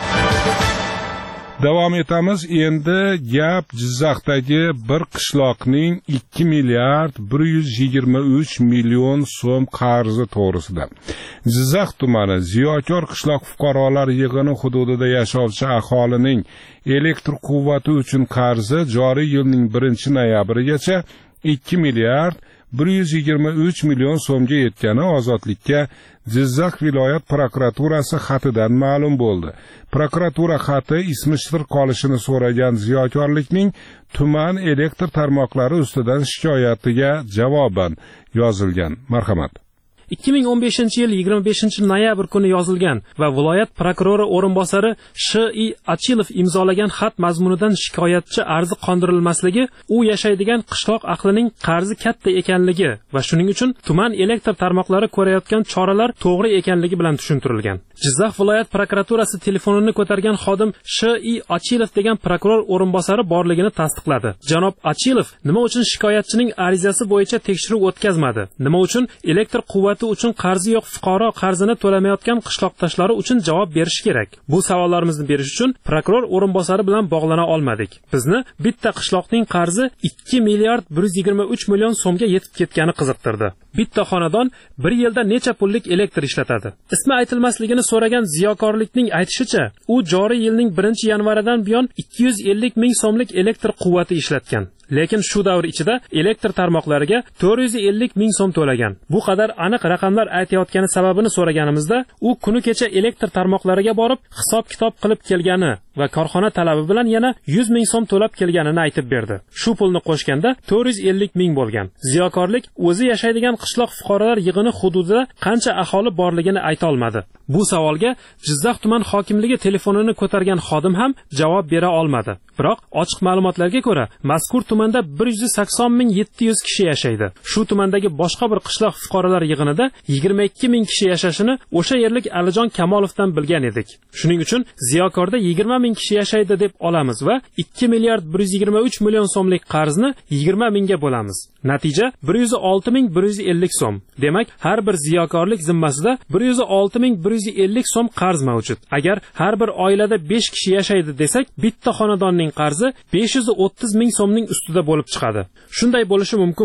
S1: Davom etamiz. Endi gap Jizzaxdagi bir qishloqning ikki milliard bir yuz yigirma uch million so'm qarzi to'g'risida. Jizzax tumani Ziyokor qishloq fuqarolar yig'ini hududida yashovchi aholining elektr quvvati uchun qarzi joriy yilning birinchi noyabrigacha ikki milliard bir yuz yigirma uch million so'mga yetgani Ozodlikka Jizzax viloyat prokuraturasi xatidan ma'lum bo'ldi. Prokuratura xati ismi sir qolishini so'ragan ziyokorlikning tuman elektr tarmoqlari ustidan shikoyatiga javoban yozilgan. Marhamat.
S5: ikki ming o'n beshinchi yil yigirma beshinchi noyabr kuni yozilgan va viloyat prokurori o'rinbosari Sh I Achilov imzolagan xat mazmunidan shikoyatchi arzi qondirilmasligi, u yashaydigan qishloq ahlining qarzi katta ekanligi va shuning uchun tuman elektr tarmoqlari ko'rayotgan choralar to'g'ri ekanligi bilan tushuntirilgan. Jizzax viloyat prokuraturasi telefonini ko'targan xodim Sh I Achilov degan prokuror o'rinbosari borligini tasdiqladi. Janob Achilov nima uchun shikoyatchining arizasi bo'yicha tekshiruv o'tkazmadi? Nima uchun elektr quvvati uchun qarzi yo'q fuqaro qarzini to'lamayotgan qishloqdoshlari uchun javob berish kerak? Bu savollarimizni berish uchun prokuror o'rinbosari bilan bog'lana olmadik. Bizni bitta qishloqning qarzi ikki milliard bir yuz yigirma uch million so'mga yetib ketgani qiziqtirdi. Bitta xonadon bir yilda necha pullik elektr ishlatadi? Ismi aytilmasligini so'ragan ziyokorlikning aytishicha, u joriy yilning birinchi yanvaridan buyon ikki yuz ellik ming so'mlik elektr quvvati ishlatgan. Lekin shu davr ichida elektr tarmoqlariga to'rt yuz ellik ming so'm to'lagan. Bu qadar aniq raqamlar aytayotgani sababini so'raganimizda, u kuni kecha elektr tarmoqlariga borib hisob-kitob qilib kelgani va korxona talabi bilan yana yuz ming so'm to'lab kelganini aytib berdi. Shu pulni qo'shganda to'rt yuz ellik ming bo'lgan. Ziyokorlik o'zi yashaydigan qishloq fuqarolar yig'ini hududida qancha aholi borligini ayta olmadi. Bu savolga Jizzax tuman hokimligi telefonini ko'targan xodim ham javob bera olmadi. Biroq ochiq ma'lumotlarga ko'ra, mazkur tumanda bir yuz sakson ming yetti yuz kishi yashaydi. Shu tumandagi boshqa bir qishloq fuqarolar yig'inida yigirma ikki ming kishi yashashini o'sha yerlik Alijon Kamolovdan bilgan edik. Shuning uchun Ziyokorda yigirma ming kishi yashaydi deb olamiz va ikki milliard bir yuz yigirma uch million so'mlik qarzni yigirma mingga bo'lamiz. Natija bir yuz olti ming bir yuz ellik so'm. Demak, har bir ziyokorlik zimmasida bir yuz olti ming bir yuz ellik so'm qarz mavjud. Agar har bir oilada besh kishi yashaydi desak, bitta xonadonning qarzi besh yuz o'ttiz ming so'mning ustida bo'lib chiqadi. Shunday bo'lishi mumkinmi?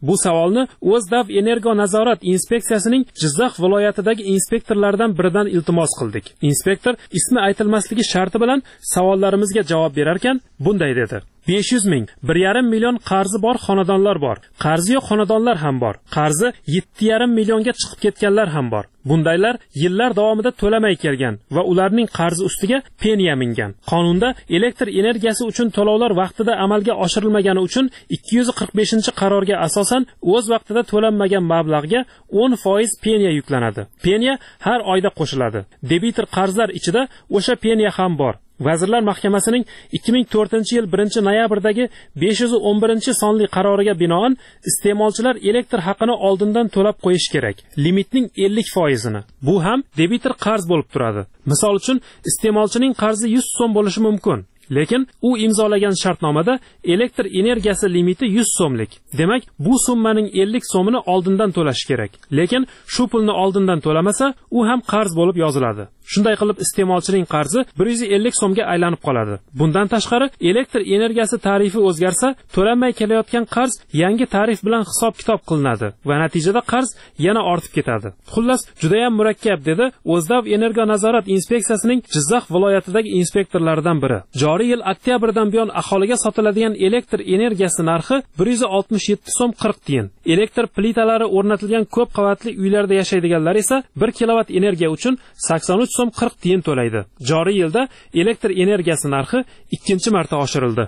S5: Bu savolni O'zdav Energo nazorat inspeksiyasining Jizzax viloyatidagi inspektorlaridan biridan iltimos qildik. Inspektor ismi aytilmasligi sharti bilan savollarimizga javob berar ekan, bunday dedi: besh yuz ming, bir yarim million qarzi bor xonadonlar bor. Qarzi yo'q xonadonlar ham bor. Qarzi yetti yarim millionga chiqib ketganlar ham bor. Bundaylar yillar davomida to'lamay kelgan va ularning qarzi ustiga peniya mingan. Qonunda elektr energiyasi uchun to'lovlar vaqtida amalga oshirilmagani uchun ikki yuz qirq beshinchi qarorga asosan o'z vaqtida to'lanmagan mablag'ga o'n foiz peniya yuklanadi. Peniya har oyda qo'shiladi. Debitor qarzlar ichida o'sha peniya ham bor. Vazirlar Mahkamasining ikki ming to'rtinchi yil birinchi noyabrdagi besh yuz o'n birinchi sonli qaroriga binoan iste'molchilar elektr haqini oldindan to'lab qo'yish kerak. Limitning ellik foizini. Bu ham debitor qarz bo'lib turadi. Misol uchun, iste'molchining qarzi yuz so'm bo'lishi mumkin. Lekin u imzolagan shartnomada elektr energiyasi limiti yuz so'mlik. Demak, bu summaning ellik so'mini oldindan to'lash kerak. Lekin shu pulni oldindan to'lamasa, u ham qarz bo'lib yoziladi. Shunday qilib iste'molchining qarzi bir yuz ellik so'mga aylanib qoladi. Bundan tashqari, elektr energiyasi tarifi o'zgarsa, to'lanmay kelayotgan qarz yangi tarif bilan hisob-kitob qilinadi va natijada qarz yana ortib ketadi. Xullas, juda ham murakkab, dedi O'zdav Energo nazorat inspeksiyasining Jizzax viloyatidagi inspektorlaridan biri. Joriy yil oktyabrdan buyon aholiga sotiladigan elektr energiyasi narxi bir yuz oltmish yetti so'm qirq tiyin. Elektr plitalari o'rnatilgan ko'p qavatli uylarda yashaydiganlar esa bir kilovat energiya uchun sakson uch so'm qirq tiyin to'laydi. Joriy yilda elektr energiyasi narxi ikkinchi marta oshirildi.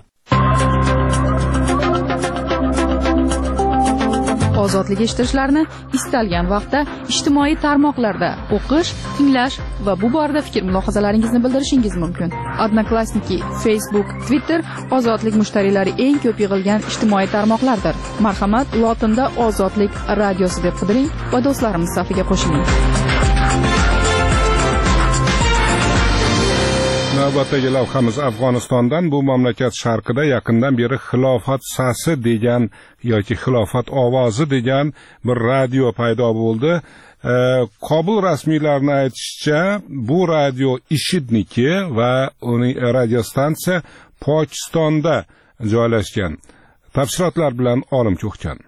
S3: Ozodlik eshittirishlarni istalgan vaqtda ijtimoiy tarmoqlarda o'qish, tinglash va bu borada fikr mulohazalaringizni bildirishingiz mumkin. Odnoklassniki, Facebook, Twitter ozodlik mushtariylari eng ko'p yig'ilgan ijtimoiy tarmoqlardir. Marhamat, lotinda Ozodlik radiosi deb qidiring va do'stlarimiz safiga qo'shiling.
S1: Navbatdagi lavhamiz Afg'onistondan. Bu mamlakat sharqida yaqindan beri xilofat sasi degan yoki xilofat ovozi degan bir radio paydo bo'ldi. E, Kobul rasmiylarining aytishicha, bu radio IShIDniki va uning radiostansiya Pokistonda joylashgan. Tafsilotlar bilan Olim Ko'kchan.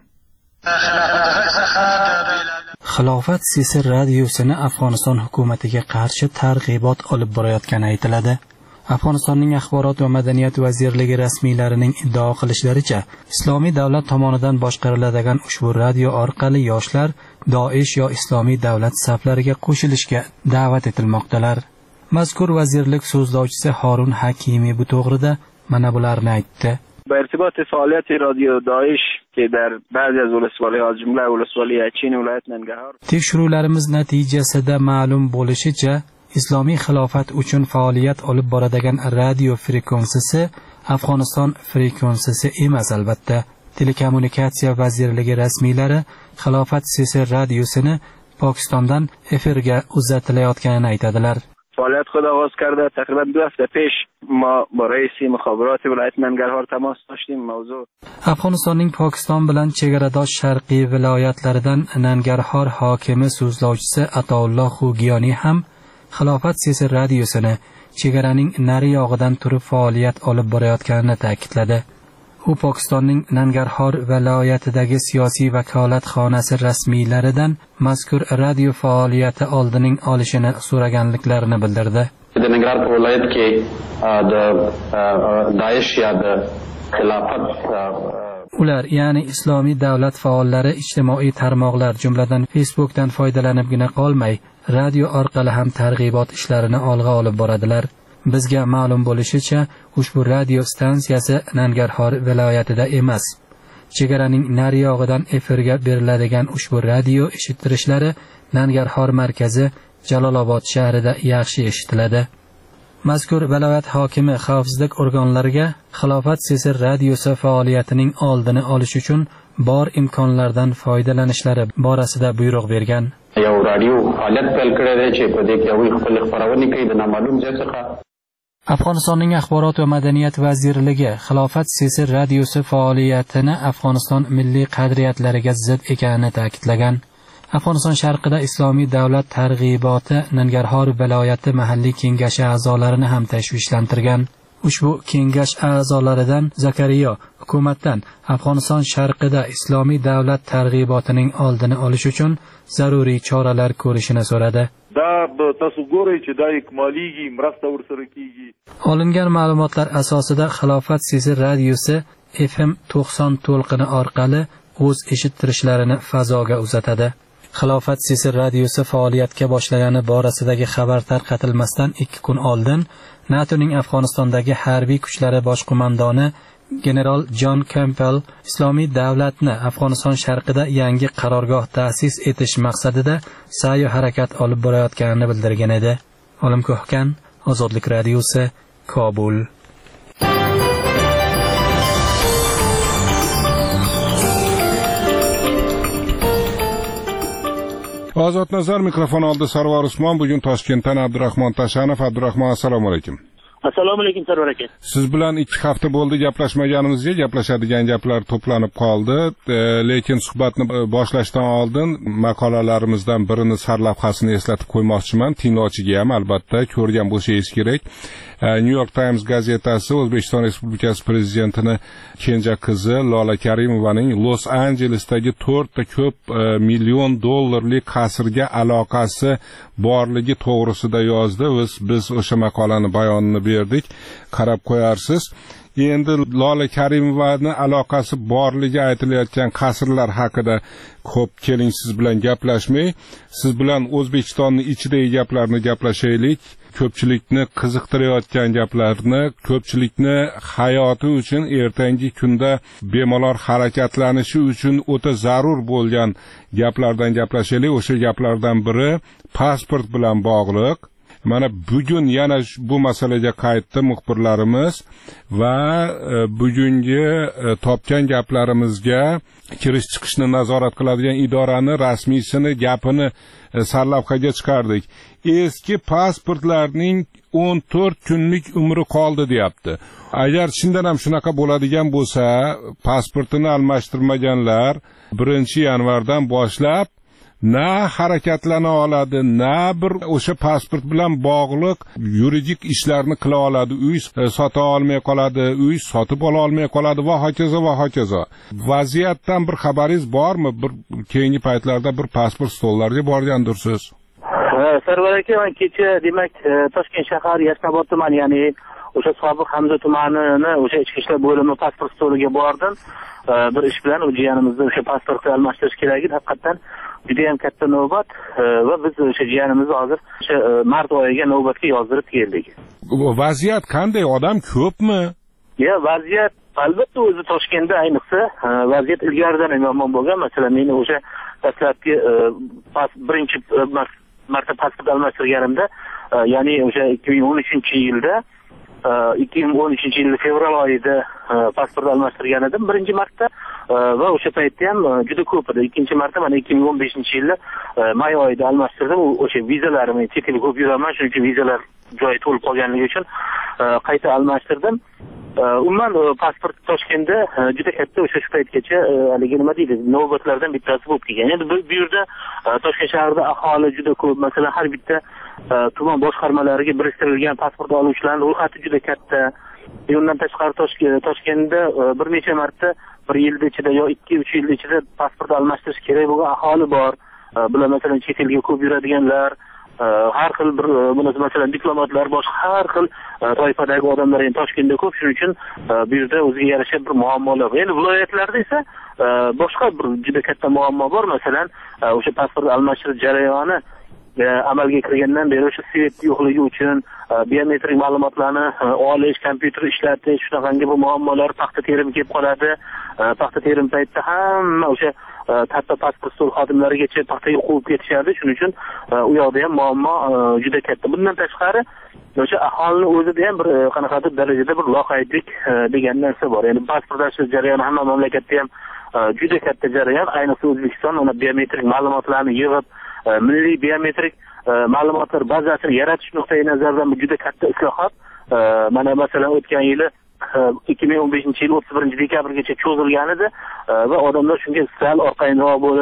S16: Xilofat sesi radiosini Afg'oniston hukumatiga qarshi targ'ibot olib borayotgani aytiladi. Afg'onistonning axborot va madaniyat vazirligi rasmiylarining iddao qilishlaricha, Islomiy davlat tomonidan boshqariladigan ushbu radio orqali yoshlar Doish yo Islomiy davlat saflariga qo'shilishga da'vat etilmoqdalar. Mazkur vazirlik so'zlovchisi Harun Hakimi bu to'g'rida mana bularni aytdi.
S17: با ارتباط فعالیت رادیو داعش که در بعضی از ولسوالی از جمله ولسوالی اچین ولایت ننگرهار
S16: tekshiruvlarimiz natijasida ma'lum bo'lishicha, Islomiy xilofat uchun faoliyat olib boradigan radio frekansiyasi Afg'oniston frekansiyasi emas albatta. Telekommunikatsiya vazirligi rasmiylari xilofat sesi radiosini Pokistondan efirga uzatilayotganini aytadilar.
S17: فعالیت خود آغاز کرده. تقریبا دو هفته پیش ما با رئیس مخابرات ولایت ننگرهار تماس داشتیم. موضوع
S16: Afg'onistonning Pokiston bilan chegaradosh sharqiy viloyatlaridan Nangarhor hokimi so'zlovchisi Atoulloh Xugiyoni ham xilofat sesi radiosini chegaraning nari yog'idan turib faoliyat olib borayotganini ta'kidladi. U Pokistonning Nangarhor viloyatidagi siyosiy vakolatxonasi rasmiylaridan mazkur radio faoliyati oldining olishini so'raganliklarini bildirdi.
S18: Nangarhor viloyatga Daesh ya xilofat
S16: ular, ya'ni Islomiy davlat faollari ijtimoiy tarmoqlar, jumladan Facebookdan foydalanibgina qolmay, radio orqali ham targ'ibot ishlarini olg'a olib boradilar. Bizga ma'lum bo'lishicha, ushbu radio stansiyasi Nangarhor viloyatida emas. Chegaraning nariyog'idan efirga beriladigan ushbu radio eshittirishlari Nangarhor markazi Jalolobod shahrida yaxshi eshitiladi. Mazkur viloyat hokimi xavfsizlik organlariga xilofat sesi radiosi faoliyatining oldini olish uchun bor imkonlardan foydalanishlari borasida buyruq bergan.
S18: یو رادیو فعالیت پیل کړی دی چې په دې کې هغوی خپل خپرونې کوي د نامعلوم ځای څخه.
S16: Afg'onistonning axborot va madaniyat vazirligi xilofat sesi radiosi faoliyatini Afg'oniston milliy qadriyatlariga zid ekanini ta'kidlagan. Afg'oniston sharqida Islomiy davlat targ'iboti Nangarhor viloyati mahalliy kengashi a'zolarini ham tashvishlantirgan. Ushbu kengash a'zolaridan Zakariyo hukumatdan Afg'oniston sharqida islomiy davlat targ'ibotining oldini olish uchun zaruriy choralar ko'rishini so'radi. Olingan ma'lumotlar asosida Xilofat sesi radiosi F M to'qson to'lqini orqali o'z eshittirishlarini fazoga uzatadi. Xilofat sesi radiosi faoliyatga boshlagani borasidagi xabar tarqatilmasdan ikki kun oldin NATOning Afg'onistondagi harbiy kuchlari bosh qo'mondoni general John Campbell islomiy davlatni Afg'oniston sharqida yangi qarorgoh ta'sis etish maqsadida sa'y harakat olib borayotganini bildirgan edi. Olim Ko'hkan, Ozodlik radiosi, Kobul.
S1: Ozod Nazar mikrofon oldi. Sarvar Usmon. Bugun Toshkentdan Abdurahmon Tashanov. Abdurahmon, assalomu alaykum.
S19: Assalomu alaykum Sarvar aka.
S1: Siz bilan ikki hafta bo'ldi gaplashmaganimizga, gaplashadigan gaplar to'planib qoldi. E, lekin suhbatni boshlashdan oldin maqolalarimizdan birini sarlavhasini eslatib qo'ymoqchiman. Tinglovchiga ham albatta ko'rgan bo'lsangiz kerak. New York Times gazetasi O'zbekiston Respublikasi prezidentini kenja qizi Lola Karimovaning Los Anjelesdagi to'rtta ko'p e, million dollarlik qasrga aloqasi borligi to'g'risida yozdi. Biz biz o'sha maqolani bayonini berdik. Qarab qo'yarsiz. Endi Lola Karimovani aloqasi borligi aytilayotgan qasrlar haqida ko'p keling siz bilan gaplashmay, siz bilan O'zbekistonning ichidagi gaplarni gaplashaylik. Ko'pchilikni qiziqtirayotgan gaplarni, ko'pchilikni hayoti uchun ertangi kunda bemalol harakatlanishi uchun o'ta zarur bo'lgan gaplardan gaplashaylik. O'sha gaplardan biri pasport bilan bog'liq. Mana bugun yana bu masalaga qaytdi muxbirlarimiz va bugungi topgan gaplarimizga kirish chiqishni nazorat qiladigan idorani rasmiysini gapini sarlavhaga chiqardik. Eski pasportlarning o'n to'rt kunlik umri qoldi deyapti. Agar chindan ham shunaqa bo'ladigan bo'lsa, pasportini almashtirmaganlar birinchi yanvardan boshlab na harakatlana oladi, na bir o'sha pasport bilan bog'liq yuridik ishlarni qila oladi, uy sota olmay qoladi, uy sotib ola olmay qoladi va hokazo va hokazo. Vaziyatdan bir xabaringiz bormi? Bir keyingi paytlarda bir pasport stollariga borgandirsiz.
S19: Sarvar aka, men kecha demak Toshkent shahar Yashnobod tumani, ya'ni o'sha sobiq Hamza tumanini o'sha ichki ishlar bo'limi pasport stoliga bordim. Bir ish bilan u jiyanimizni o'sha pasportni almashtirish kerak edi. Haqiqatan juda ham katta navbat va biz o'sha jiyanimizni hozir o'sha mart oyiga navbatga yozdirib keldik.
S1: Vaziyat qanday? Odam ko'pmi?
S19: Ya, vaziyat albatta o'zi Toshkentda ayniqsa vaziyat ilgaridan ham yomon bo'lgan. Masalan, men o'sha dastlabki birinchi marta pasport almashtirganimda, ya'ni o'sha ikki ming o'n uchinchi yilda ikki ming o'n uchinchi yil fevral oyida pasport almashtirgan edim birinchi marta va o'sha paytda ham juda ko'p edi. Ikkinchi marta mana ikki ming o'n beshinchi yilda may oyida almashtirdim. O'sha vizalarim chet elga ko'p yuraman, shuning uchun vizalar joyi to'lib qolganligi uchun qayta almashtirdim. Umuman pasport Toshkentda juda katta o'sha shu paytgacha haligi nima deydi, navbatlardan bittasi bo'lib kelgan. Endi bu yerda Toshkent shahrida aholi juda ko'p. Masalan, har bitta tuman boshqarmalariga biriktirilgan pasport oluvchilarning ro'yxati juda katta. Bundan tashqari Toshkentda bir necha marta bir yil ichida yo ikki uch yil ichida pasport almashtirish kerak bo'lgan aholi bor. Bular masalan chet elga ko'p yuradiganlar, har xil bir buni masalan diplomatlar, boshqa har xil toifadagi odamlar endi Toshkentda ko'p. Shuning uchun bu yerda o'ziga yarasha bir muammolar bor. Endi viloyatlarda esa boshqa bir juda katta muammo bor. Masalan, o'sha pasport almashtirish jarayoni amalga kirgandan beri o'sha svet yo'qligi uchun biometrik ma'lumotlarni olish, kompyuter ishlatish, shunaqangi bu muammolar, paxta terim kelib qoladi. Paxta terim paytida hamma o'sha katta pasport stol xodimlarigacha paxtaga quvib ketishadi. Shuning uchun u yoqda ham muammo juda katta. Bundan tashqari o'sha aholini o'zida ham bir qanaqadir darajada bir loqaydlik degan narsa bor. Ya'ni pasport olish jarayoni hamma mamlakatda ham juda katta jarayon. Ayniqsa O'zbekiston uni biometrik ma'lumotlarni yig'ib milliy biometrik ma'lumotlar bazasini yaratish nuqtai nazaridan juda katta islohot. Mana masalan o'tgan yili ikki ming o'n beshinchi yil o'ttiz birinchi dekabrgacha cho'zilgan edi va odamlar shunga sal orqaroq bo'lib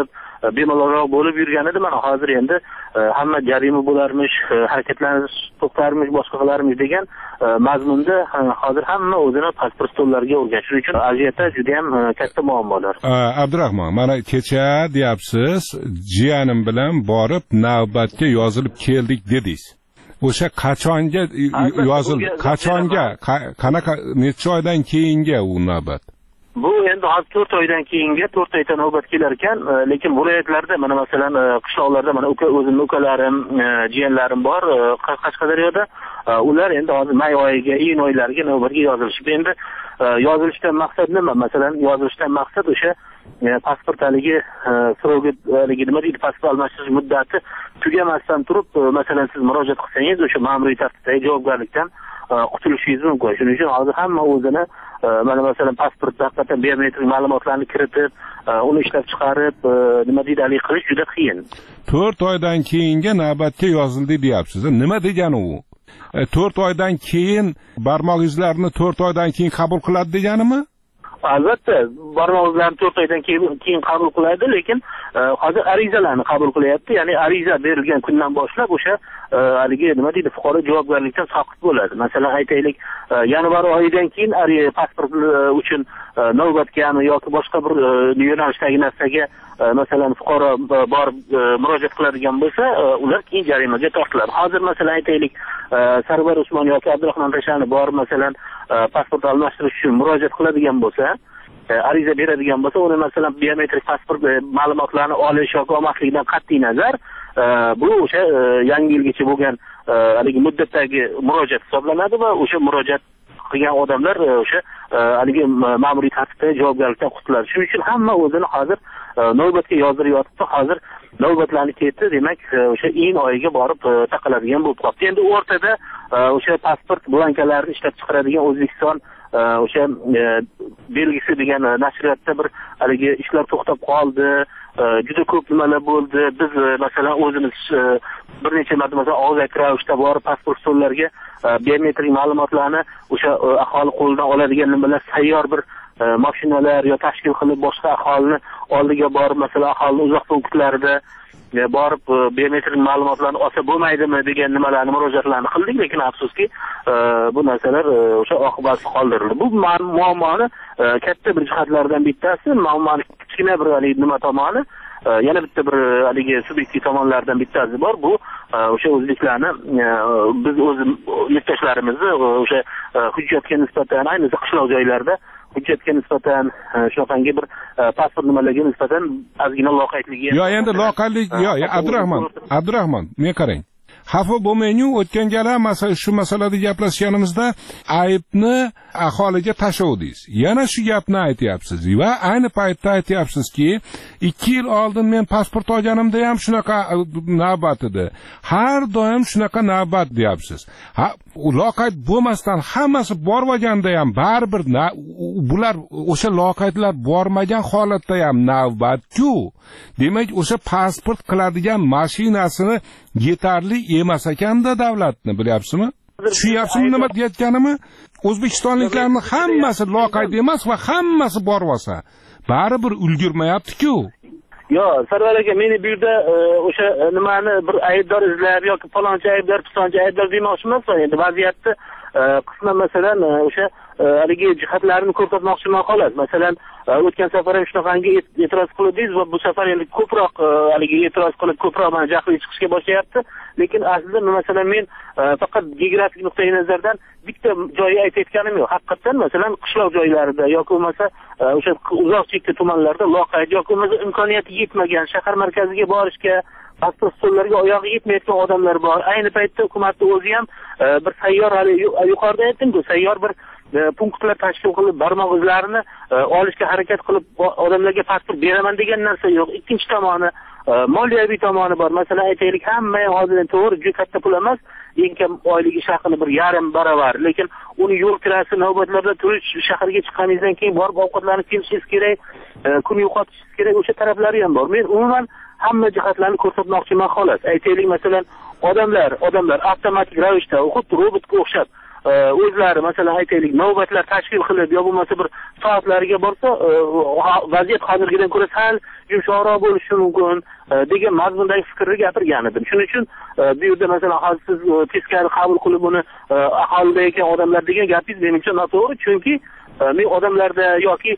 S19: bemalolroq bo'lib yurgan edi. Mana hozir endi hamma jarima bo'larmish, harakatlarimiz to'xtarmish, boshqa qilarmish degan mazmunda hozir hamma o'zini pasport stollariga urgan. Shuning uchun ajiyataj juda ham katta muammolar.
S1: Abdurahmon, mana kecha deyapsiz, jiyanim bilan borib navbatga yozilib keldik dedingiz. O'sha qachonga yozildi? Qachonga? Qanaqa necha oydan keyinga u navbat?
S19: Bu endi hozir to'rt oydan keyinga to'rt oyda navbat kelar ekan, lekin viloyatlarda mana masalan qishloqlarda mana uka o'zimning ukalarim, jiyanlarim bor Qashqadaryoda. Ular endi hozir may oyiga, iyun oylariga navbatga yozilishib. Endi yozilishdan maqsad nima? Masalan, yozilishdan maqsad o'sha pasport haligi srogit haligi nima deydi, pasport almashtirish muddati tugamasdan turib, masalan siz murojaat qilsangiz o'sha ma'muriy tartibdagi javobgarlikdan qutulishingiz mumkin. Shuning uchun hozir hamma o'zini mana masalan pasportda haqiqatan biometrik ma'lumotlarni kiritib, uni ishlab chiqarib, nima deydi, hali qilish juda qiyin.
S1: to'rt oydan keyinga navbatga yozildi deyapsiz. Nima degani u? to'rt oydan keyin barmoq izlarini to'rt oydan keyin qabul qiladi deganimi?
S19: Albatta, barmoq izlarini to'rt oydan keyin qabul qiladi, lekin hozir arizalarni qabul qilyapti. Ya'ni ariza berilgan kundan boshlab o'sha haligi nima deydi, fuqaro javobgarlikdan soqit bo'ladi. Masalan, aytaylik, yanvar oyidan keyin pasport uchun navbatgami yoki boshqa bir yo'nalishdagi narsaga masalan fuqaro borib murojaat qiladigan bo'lsa, ular keyin jarimaga tortiladi. Hozir masalan aytaylik, Sarvar Usmon yoki Abdurahmon Tashani borib masalan pasport almashtirish uchun murojaat qiladigan bo'lsa, ariza beradigan bo'lsa, uni masalan biometrik pasport ma'lumotlarini olish yoki olmaslikdan qat'iy nazar bu o'sha yangi yilgacha bo'lgan haligi muddatdagi murojaat hisoblanadi va o'sha murojaat qilgan odamlar o'sha haligi ma'muriy tartibda javobgarlikdan qutuladi. Shuning uchun hamma o'zini hozir navbatga yozdiryapti. Hozir navbatlarni ketdi, demak o'sha iyun oyiga borib taqaladigan bo'lib qoldi. Endi o'rtada o'sha pasport blankalarini ishlab chiqaradigan O'zbekiston o'sha belgisi degan nashriyotda bir haligi ishlar to'xtab qoldi. Juda ko'p nimalar bo'ldi. Biz masalan o'zimiz bir necha marta masalan og'zaki ravishda borib pasport stollariga biometrik ma'lumotlarni o'sha aholi qo'lidan oladigan nimalar sayyor bir mashinalar yo tashkil qilib boshqa aholini oldiga borib masalan aholini uzoq punktlarida borib biometrik ma'lumotlarni olsa bo'lmaydimi degan nimalarni murojaatlarni qildik, lekin afsuski bu narsalar o'sha oqibatsiz qoldirildi. Bu muammoni katta bir jihatlardan bittasi, muammoni kichkina bir haligi nima tomoni, yana bitta bir haligi subyektiv tomonlardan bittasi bor. Bu o'sha o'zbeklarni biz o'z yurtdoshlarimizni o'sha hujjatga nisbatan, ayniqsa qishloq joylarda hujjatga nisbatan shunaqangi bir pasport nimalarga nisbatan ozgina loqaydligi.
S1: Yo, endi loqaydlik, yo, Abdurahmon, Abdurahmon, men qarang. Xafa bo'lmayning, o'tgan gal masala shu masalada gaplashganimizda aybni aholiga tashlavdingiz. Yana shu gapni aytyapsiz va ayni paytda aytyapsizki, ikki yil oldin men pasport olganimda ham shunaqa navbat edi. Har doim shunaqa navbat deyapsiz. Ha, loqayd bo'lmasdan hammasi borib olganda ham baribir bular o'sha loqaydlar bormagan holatda ham navbat-ku. Demak, o'sha pasport qiladigan mashinasini yetarli emas ekanda davlatni, bilyapsizmi? Tushunyapsizmi nima deyotganimni? O'zbekistonliklarning hammasi loqayd emas va hammasi borib olsa, baribir ulgurmayapti-ku.
S19: Yo, Sarvar aka, meni bu yerda o'sha nimani bir aybdor izlab yoki falonchi aybdor, pisonchi aybdor demoqchi emasman. Endi vaziyatni qisman masalan o'sha haligi jihatlarini ko'rsatmoqchiman xolos. Masalan, o'tgan safar ham shunaqangi e'tiroz qildingiz va bu safar endi ko'proq haligi e'tiroz qilib ko'proq mana jahli chiqishga boshlayapti. Lekin aslida masalan men faqat geografik nuqtai nazardan bitta joyni aytayotganim yo'q. Haqiqatan masalan qishloq joylarida yoki bo'lmasa o'sha uzoq chekka tumanlarda loqayd yoki bo'lmasa imkoniyati yetmagan shahar markaziga borishga, pasport stollariga oyog'i yetmayotgan odamlar bor. Ayni paytda hukumatning o'zi ham bir sayyor, hali yuqorida aytdim-ku, sayyor bir punktlar tashkil qilib barmoq izlarini olishga harakat qilib odamlarga pasport beraman degan narsa yo'q. Ikkinchi tomoni moliyaviy tomoni bor. Masalan, aytaylik, hamma ham hozir to'g'ri juda katta pul emas, eng kam oylik ish haqini bir yarim barobar, lekin uni yo'l kirasi navbatlarda turish, shaharga chiqqaningizdan keyin borib ovqatlanib kelishingiz kerak, kun yo'qotishingiz kerak, o'sha taraflari ham bor. Men umuman hamma jihatlarni ko'rsatmoqchiman xolos. Aytaylik, masalan, odamlar, odamlar avtomatik ravishda xuddi robotga o'xshab o'zlari masalan aytaylik navbatlar tashkil qilib yo bo'lmasa bir soatlariga borsa vaziyat hozirgidan ko'ra sal yumshoqroq bo'lishi mumkin degan mazmundagi fikrni gapirgan edim. Shuning uchun bu yerda masalan hozir siz teskari qabul qilib uni aholida ekan odamlar degan gapingiz menimcha noto'g'ri, chunki men odamlarda yoki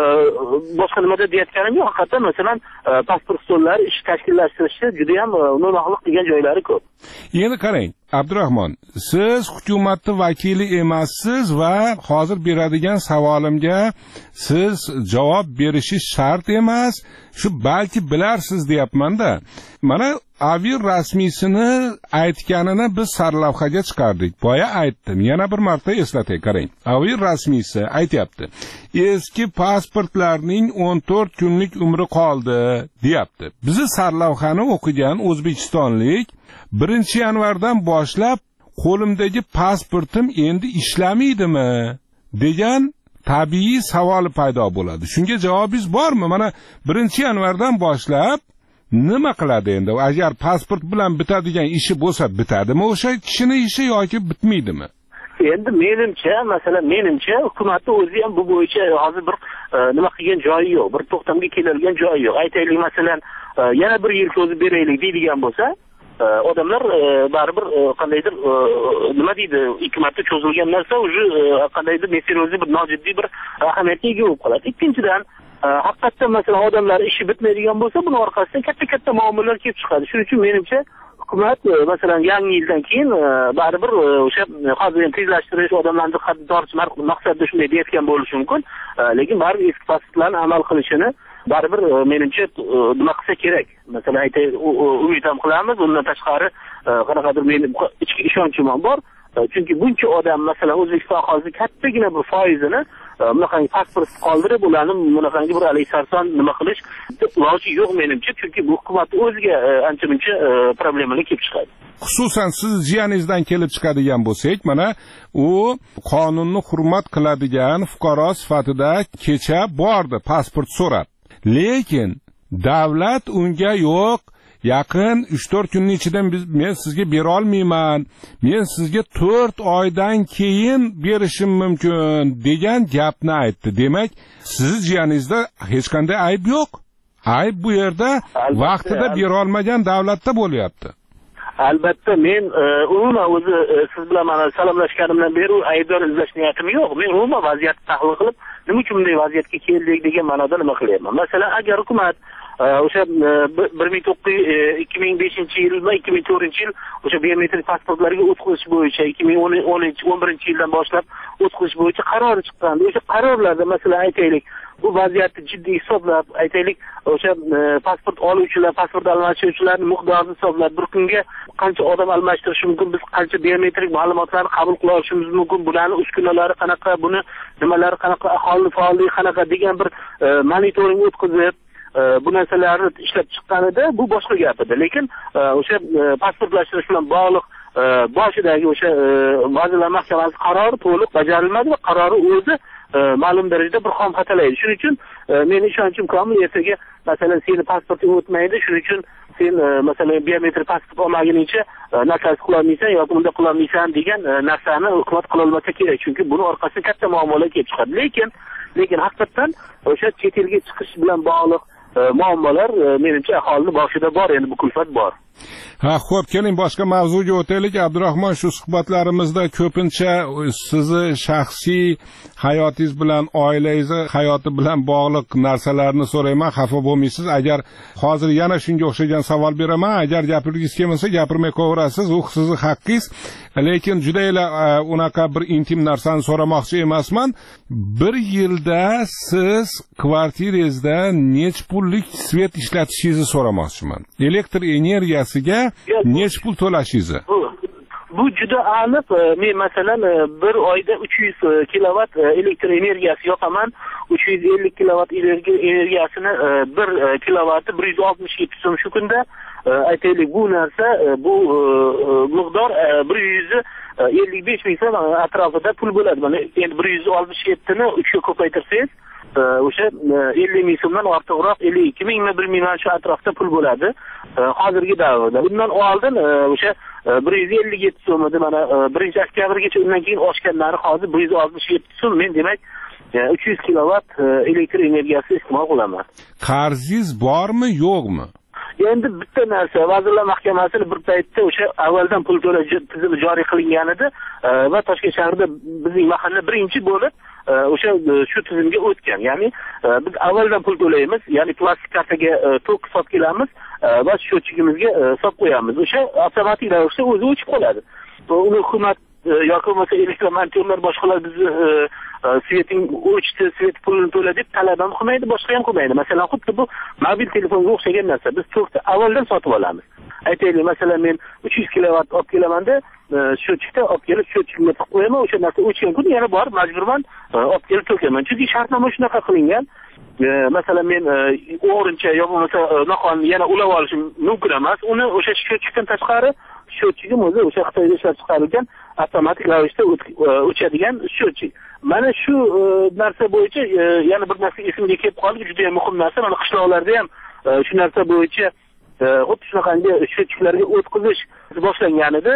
S19: boshqa nimada deyotganim yo'q. Haqiqatan masalan pasport stollari ish tashkillashtirishda juda ham no'noqlik qilgan joylari ko'p.
S1: Endi qarang, Abdurahmon, siz hukumatni vakili emassiz va hozir beradigan savolimga siz javob berishingiz shart emas. Shu balki bilarsiz deyapman-da. Mana avir rasmiysini aytganini biz sarlavhaga chiqardik. Boya aytdim. Yana bir marta eslatay, qarang. Avir rasmiysi aytayapti. Eski pasportlarning o'n to'rt kunlik umri qoldi, deyapti. Bizi sarlavhani o'qigan o'zbekistonlik birinchi yanvardan boshlab qo'limdagi pasportim endi ishlamaydimi degan tabiiy savol paydo bo'ladi. Shunga javobingiz bormi? Mana birinchi yanvardan boshlab nima qiladi endi? Agar pasport bilan bitadigan ishi bo'lsa, bitadimi o'sha kishining ishi yoki bitmaydimi?
S19: Endi menimcha, masalan, menimcha hukumatning o'zi ham bu bo'yicha hozir bir nima qilgan joyi yo'q, bir to'xtamga keladigan joyi yo'q. Aytaylik, masalan, yana bir yil cho'zib beraylik deydigan bo'lsa, odamlar baribir qandaydir nima deydi, ikki marta cho'zilgan narsa уже qandaydir seriyozli bir nojiddiy bir ahamiyatga ega bo'lib qoladi. Ikkinchidan, haqiqatdan masalan odamlar ishi bitmaydigan bo'lsa, buning orqasidan katta-katta muammolar kelib chiqadi. Shuning uchun menimcha hukumat masalan yangi yildan keyin baribir o'sha hozir tezlashtirish, odamlarni diqqatini tortish maqsadida shunday deyotgan bo'lishi mumkin, lekin baribir eski pasportlarni amal qilishini baribir menimcha nima qilsa kerak. Masalan aytay, umid ham qilamiz, undan tashqari qanaqadir mening ichki ishonchim ham bor. Chunki buncha odam masalan O'zbekiston aholisi kattagina bir foizini bunaqangi pasport qoldirib, ularni bunaqangi bir alayhisarson nima qilish iloji yo'q menimcha, chunki bu hukumat o'ziga ancha-muncha problemalar kelib chiqadi.
S1: Xususan siz jiyaningizdan kelib chiqadigan bo'lsak, mana u qonunni hurmat qiladigan fuqaro sifatida kecha bordi pasport so'rab. Lekin davlat unga yo'q, yaqin uch to'rt kunning ichida men sizga bera olmayman, men sizga to'rt oydan keyin berishim mumkin degan gapni aytdi. Demak, siz jiyaningizda hech qanday ayb yo'q. Ayb bu yerda vaqtida bera olmagan davlatda bo'lyapti.
S19: Albatta, men umuman o'zi siz bilan mana salomlashganimdan beri aybdor izlash niyatim yo'q. Men umuman vaziyatni tahlil qilib, nima uchun bunday vaziyatga keldik degan ma'noda nima qilyapman. Masalan, agar hukumat o'sha bir ming to'qqiz yuz ikki ming beshinchi yil va ikki ming to'rtinchi yil o'sha biometrik pasportlarga o'tkazish bo'yicha ikki ming o'n birinchi yildan boshlab o'tkazish bo'yicha qaror chiqqandi. O'sha qarorlarda masalan aytaylik, bu vaziyatni jiddiy hisoblab, aytaylik, o'sha pasport oluvchilar, pasport almashtiruvchilarning miqdorini hisoblab, bir kunga qancha odam almashtirishi mumkin, biz qancha biometrik ma'lumotlarni qabul qila olishimiz mumkin, bularning uskunalari qanaqa, buni nimalari qanaqa, aholi faolligi qanaqa degan bir monitoring o'tkazib bu narsalarni ishlab chiqqanida bu boshqa gap edi. Lekin o'sha pasportlashtirish bilan bog'liq boshidagi o'sha Vazirlar Mahkamasi qarori to'liq bajarilmadi va qarori o'zi ma'lum darajada bir xom xatolaydi. Shuning uchun meni ishonchim komil, ertaga masalan seni pasporting o'tmaydi, shuning uchun sen masalan biometrik pasport olmaguningcha nakaz qila olmaysan yoki unda qila olmaysan degan narsani hukumat qila olmasa kerak, chunki buni orqasidan katta muammolar kelib chiqadi. Lekin lekin haqiqatan o'sha chet elga chiqish bilan bog'liq muammolar menimcha aholini boshida bor, endi bu kulfat bor.
S1: Ha, xo'p, keling boshqa mavzuga o'taylik. Abdurahmon, shu suhbatlarimizda ko'pincha sizni shaxsiy hayotingiz bilan, oilangiz hayoti bilan bog'liq narsalarni so'rayman, xafa bo'lmaysiz. Agar hozir yana shunga o'xshagan savol beraman, agar gapirgingiz kelmasa gapirmay qo'yaverasiz, u sizning haqqingiz. Lekin juda unaqa bir intim narsani so'ramoqchi emasman. Bir yilda siz kvartirangizda necha pullik svet ishlatishingizni so'ramoqchiman. Elektr energiyasiga necha pul to'lashingizni?
S19: Bu juda aniq. Men masalan bir oyda uch yuz kilovat elektr energiyasi yoqaman. uch yuz ellik kilovat energiyasini bir kilovati bir yuz oltmish yetti so'm shu kunda. Aytaylik, bu narsa, bu miqdor bir yuz ellik besh ming so'm atrofida pul bo'ladi. Mana endi bir yuz oltmish yettini uchga ko'paytirsangiz, o'sha ellik ming so'mdan ortiqroq ellik ikki mingmi bir ming shu atrofda pul bo'ladi hozirgi davrda. Bundan oldin o'sha bir yuz ellik yetti so'm edi. Mana birinchi oktyabrgacha, undan keyin oshganlari hozir bir yuz oltmish yetti so'm. Men demak uch yuz kilovat elektr energiyasi iste'mol qilaman.
S1: Qarzingiz bormi, yo'qmi?
S19: Endi bitta narsa, Vazirlar Mahkamasini bir paytda o'sha avvaldan pul to'lash tizimi joriy qilingan edi va Toshkent shahrida bizning mahalla birinchi bo'lib o'sha shu tizimga o'tgan. Ya'ni biz avvaldan pul to'laymiz, ya'ni plastik kartaga tok hisob kelamiz va счетчигimizga hisob qo'yamiz. O'sha avtomatik ravishda o'zi o'chib qoladi. Uni hukumat yoki bo'lmasa elektromontorlar boshqalar bizni sveting o'chdi, svet pulini to'la deb talab ham qilmaydi, boshqa ham qilmaydi. Masalan, xuddi bu mobil telefonga o'xshagan narsa. Biz tokni avvaldan sotib olamiz. Aytaylik, masalan, men uch yuz kilovat olib kelamanda, счетчикda olib kelib счетчигimga tiqib qo'yaman, o'sha narsa o'chgan kun yana borib majburman olib kelib to'kaman. Chunki shartnoma shunaqa qilingan. Masalan, men o'g'rincha yo bo'lmasa noqonuniy yana ulab olishim mumkin emas. Uni o'sha счетчикdan tashqari счетчигim o'zi o'sha Xitoyda ishlab chiqarilgan avtomatik ravishda o'chadigan счетчик. Mana shu narsa bo'yicha yana bir narsa esimga kelib qoldi, juda ham muhim narsa. Mana qishloqlarda ham shu narsa bo'yicha xuddi shunaqangi счетчикlarga o'tkazish boshlangan edi.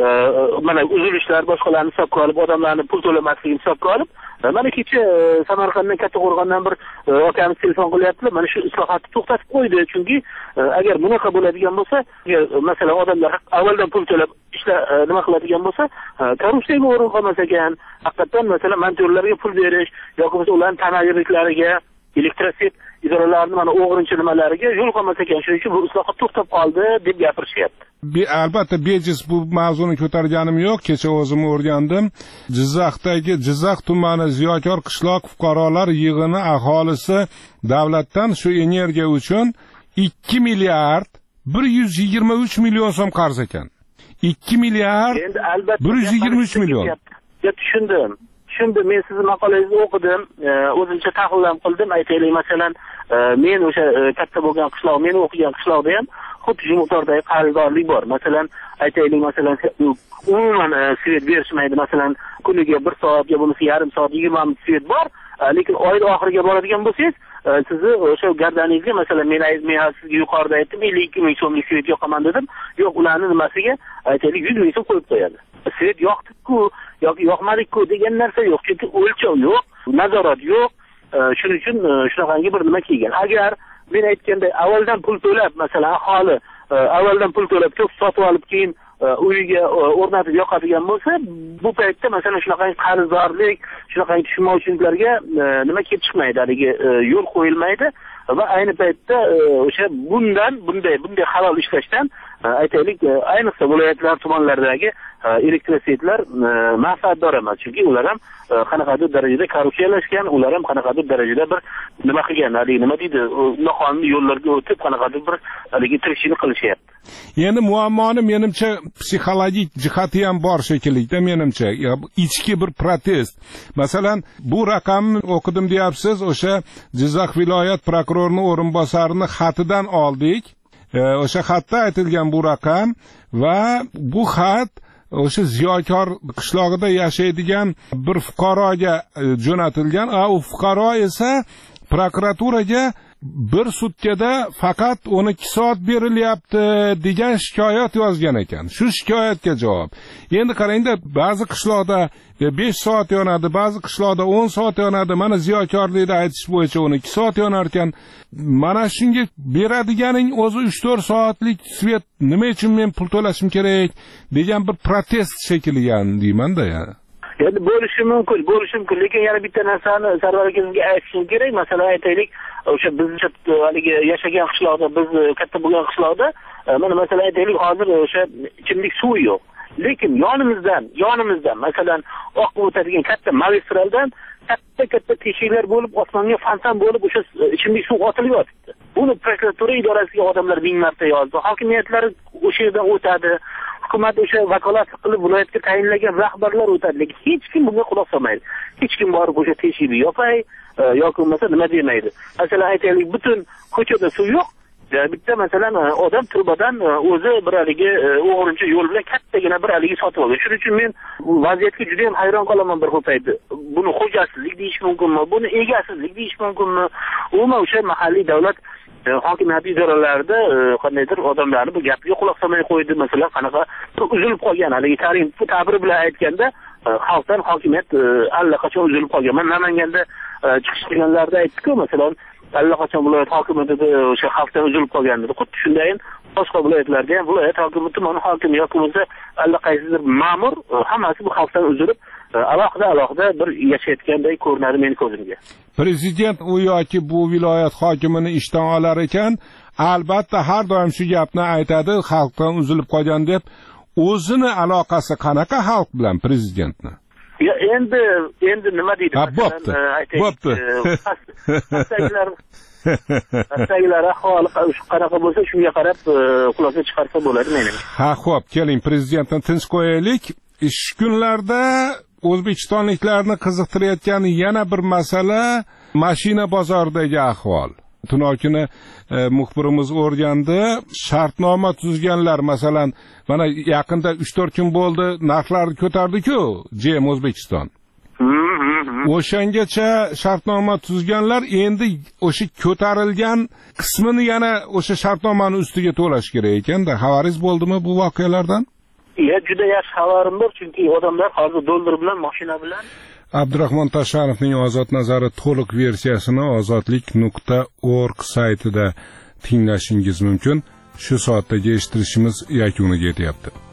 S19: Mana uzilishlar boshqalarni hisobga olib, odamlarni pul to'lamasligini hisobga olib, mana kecha Samarqanddan Kattaqo'rg'ondan bir akamiz telefon qilyaptilar. Mana shu islohotni to'xtatib qo'ydi. Chunki agar bunaqa bo'ladigan bo'lsa, masalan, odamlar avvaldan pul to'lab ishlar nima qiladigan bo'lsa, korrupsiyaga o'rin qolmas ekan. Haqiqatan masalan, montorlarga pul berish yoki bo'lmasa ularning ta'mirliklariga, elektroset idoralarining mana o'g'rincha nimalariga yo'l qolmas ekan. Shuning uchun bu islohot to'xtab qoldi deb gapirishyapti.
S1: Albatta bejiz bu mavzuni ko'targanim yo'q. Kecha o'zim o'rgandim. Jizzaxdagi Jizzax tumani Ziyokor qishloq fuqarolar yig'ini aholisi davlatdan shu energiya uchun ikki milliard bir yuz yigirma uch million so'm qarz ekan. ikki milliard bir yuz yigirma uch million.
S19: Ya tushundim. Tushundim. Men sizning maqolangizni o'qidim, o'zimcha tahlil ham qildim. Aytaylik, masalan, men o'sha katta bo'lgan qishloq, men o'qigan qishloqda ham xuddi shu miqdordagi qarzdorlik bor. Masalan, aytaylik, masalan, umuman svet berishmaydi. Masalan, kuniga bir soat yo bo'lmasa yarim soat yigirma minut svet bor, lekin oy oxiriga boradigan bo'lsangiz, sizni o'sha gardaningizga, masalan, men men sizga yuqorida aytdim, ellik ikki ming so'mlik svet yoqaman dedim. Yo'q, ularning nimasiga aytaylik yuz ming so'm qo'yib qo'yadi. Svet yoqdi-ku yoki yoqmadi-ku degan narsa yo'q. Chunki o'lchov yo'q, nazorat yo'q. Shuning uchun shunaqangi bir nima kelgan. Agar men aytganday avvaldan pul to'lab, masalan, aholi avvaldan pul to'lab ko'p sotib olib keyin uyiga o'rnatib yoqadigan bo'lsa, bu paytda masalan shunaqangi qarzdorlik, shunaqangi tushunmovchiliklarga nima kelib chiqmaydi, haligi yo'l qo'yilmaydi va ayni paytda o'sha bundan bunday bunday halol ishlashdan aytaylik, ayniqsa viloyatlar, tumanlardagi elektrosetlar manfaatdor emas. Chunki ular ham qanaqadir darajada korrupsiyalashgan, ular ham qanaqadir darajada bir nima qilgan, haligi nima deydi, noqonuniy yo'llarga o'tib qanaqadir bir haligi tirikchilik qilishyapti.
S1: Endi muammoni menimcha psixologik jihati ham bor shekilli-da, menimcha ichki bir protest. Masalan, bu raqamni o'qidim deyapsiz, o'sha Jizzax viloyat prokurorining o'rinbosarini xatidan oldik. O'sha xatda aytilgan bu raqam va bu xat o'sha Ziyokor qishlog'ida yashaydigan bir fuqaroga jo'natilgan. U fuqaro esa prokuraturaga bir sutkada faqat o'n ikki soat berilyapti degan shikoyat yozgan ekan. Shu shikoyatga javob. Endi qarangda, ba'zi qishloqda besh soat yonadi, ba'zi qishloqda o'n soat yonadi. Mana Ziyokorlikda aytish bo'yicha o'n ikki soat yonar ekan. Mana shunga beradiganing o'zi uch to'rt soatlik svet, nima uchun men pul to'lashim kerak degan bir protest shekilligan deyman-da ya.
S19: Endi bo'lishi mumkin, bo'lishi mumkin, lekin yana bitta narsani Sarvar akangizga aytishim kerak. Masalan, aytaylik, o'sha biz haligi yashagan qishloqda, biz katta bo'lgan qishloqda, mana masalan aytaylik, hozir o'sha ichimlik suvi yo'q. Lekin yonimizdan, yonimizdan masalan oqib o'tadigan katta magistraldan katta katta teshiklar bo'lib, osmonga fontan bo'lib o'sha ichimlik suv otilib yotibdi. Buni prokuratura idorasiga odamlar ming marta yozdi. Hokimiyatlar o'sha yerdan o'tadi. Hukumat o'sha vakolatli qilib viloyatga tayinlagan rahbarlar o'tadi, lekin hech kim bunga quloq solmaydi. Hech kim borib o'sha teshikni yopay yoki bo'lmasa nima demaydi. Masalan aytaylik, butun ko'chada suv yo'q, bitta masalan odam turbadan o'zi bir haligi o'g'rincha yo'l bilan kattagina bir haligi sotib olgan. Shuning uchun men vaziyatga juda ham hayron qolaman bir xil paytda. Buni xo'jasizlik deyish mumkinmi? Buni egasizlik deyish mumkinmi? Umuman o'sha mahalliy davlat hokimiyat idoralarida qandaydir odamlarni bu gapiga quloq solmay qo'ydi. Masalan, qanaqa uzilib qolgan haligi ta'rif ta'biri bilan aytganda xalqdan hokimiyat allaqachon uzilib qolgan. Men Namanganda chiqish qilganlarda aytdik-ku, masalan, allaqachon viloyat hokimiyatida o'sha xalqdan uzilib qolgan edi. Xuddi shunday boshqa viloyatlarda ham viloyat hokimi, tuman hokimi yoki bo'lsa allaqaysidir ma'mur hammasi bu xalqdan uzilib alohida alohida bir yashayotganday ko'rinadi meni ko'zimga.
S1: Prezident u yoki bu viloyat hokimini ishdan olar ekan, albatta har doim shu gapni aytadi, xalqdan uzilib qolgan deb. O'zini aloqasi qanaqa xalq bilan prezidentni?
S19: Ya endi endi nima deydi?
S1: Bo'pti. Bo'pti.
S19: Astaglar ahvoli qanaqa bo'lsa shunga qarab xulosa chiqarsa bo'ladi menimcha.
S1: Ha, xo'p, keling prezidentni tinch qo'yaylik. Ish kunlarda o'zbekistonliklarni qiziqtirayotgan yana bir masala mashina bozoridagi ahvol. Tunokini e, muxbirimiz o'rgandi. Shartnoma tuzganlar, masalan, mana yaqinda uch to'rt kun bo'ldi, narxlarni ko'tardi-ku, Jem O'zbekiston. O'shangacha shartnoma tuzganlar endi o'sha ko'tarilgan qismini yana o'sha shartnomani ustiga to'lash kerak ekan-da. Xabaringiz bo'ldimi bu voqealardan?
S19: Ya juda yaxshi xabarim bor, chunki odamlar hozir dollar bilan, mashina bilan.
S1: Abdurahmon Tashanovning Ozod nazari to'liq versiyasini ozodlik nuqta org saytida tinglashingiz mumkin. Shu soatdagi eshittirishimiz yakuniga yetyapti.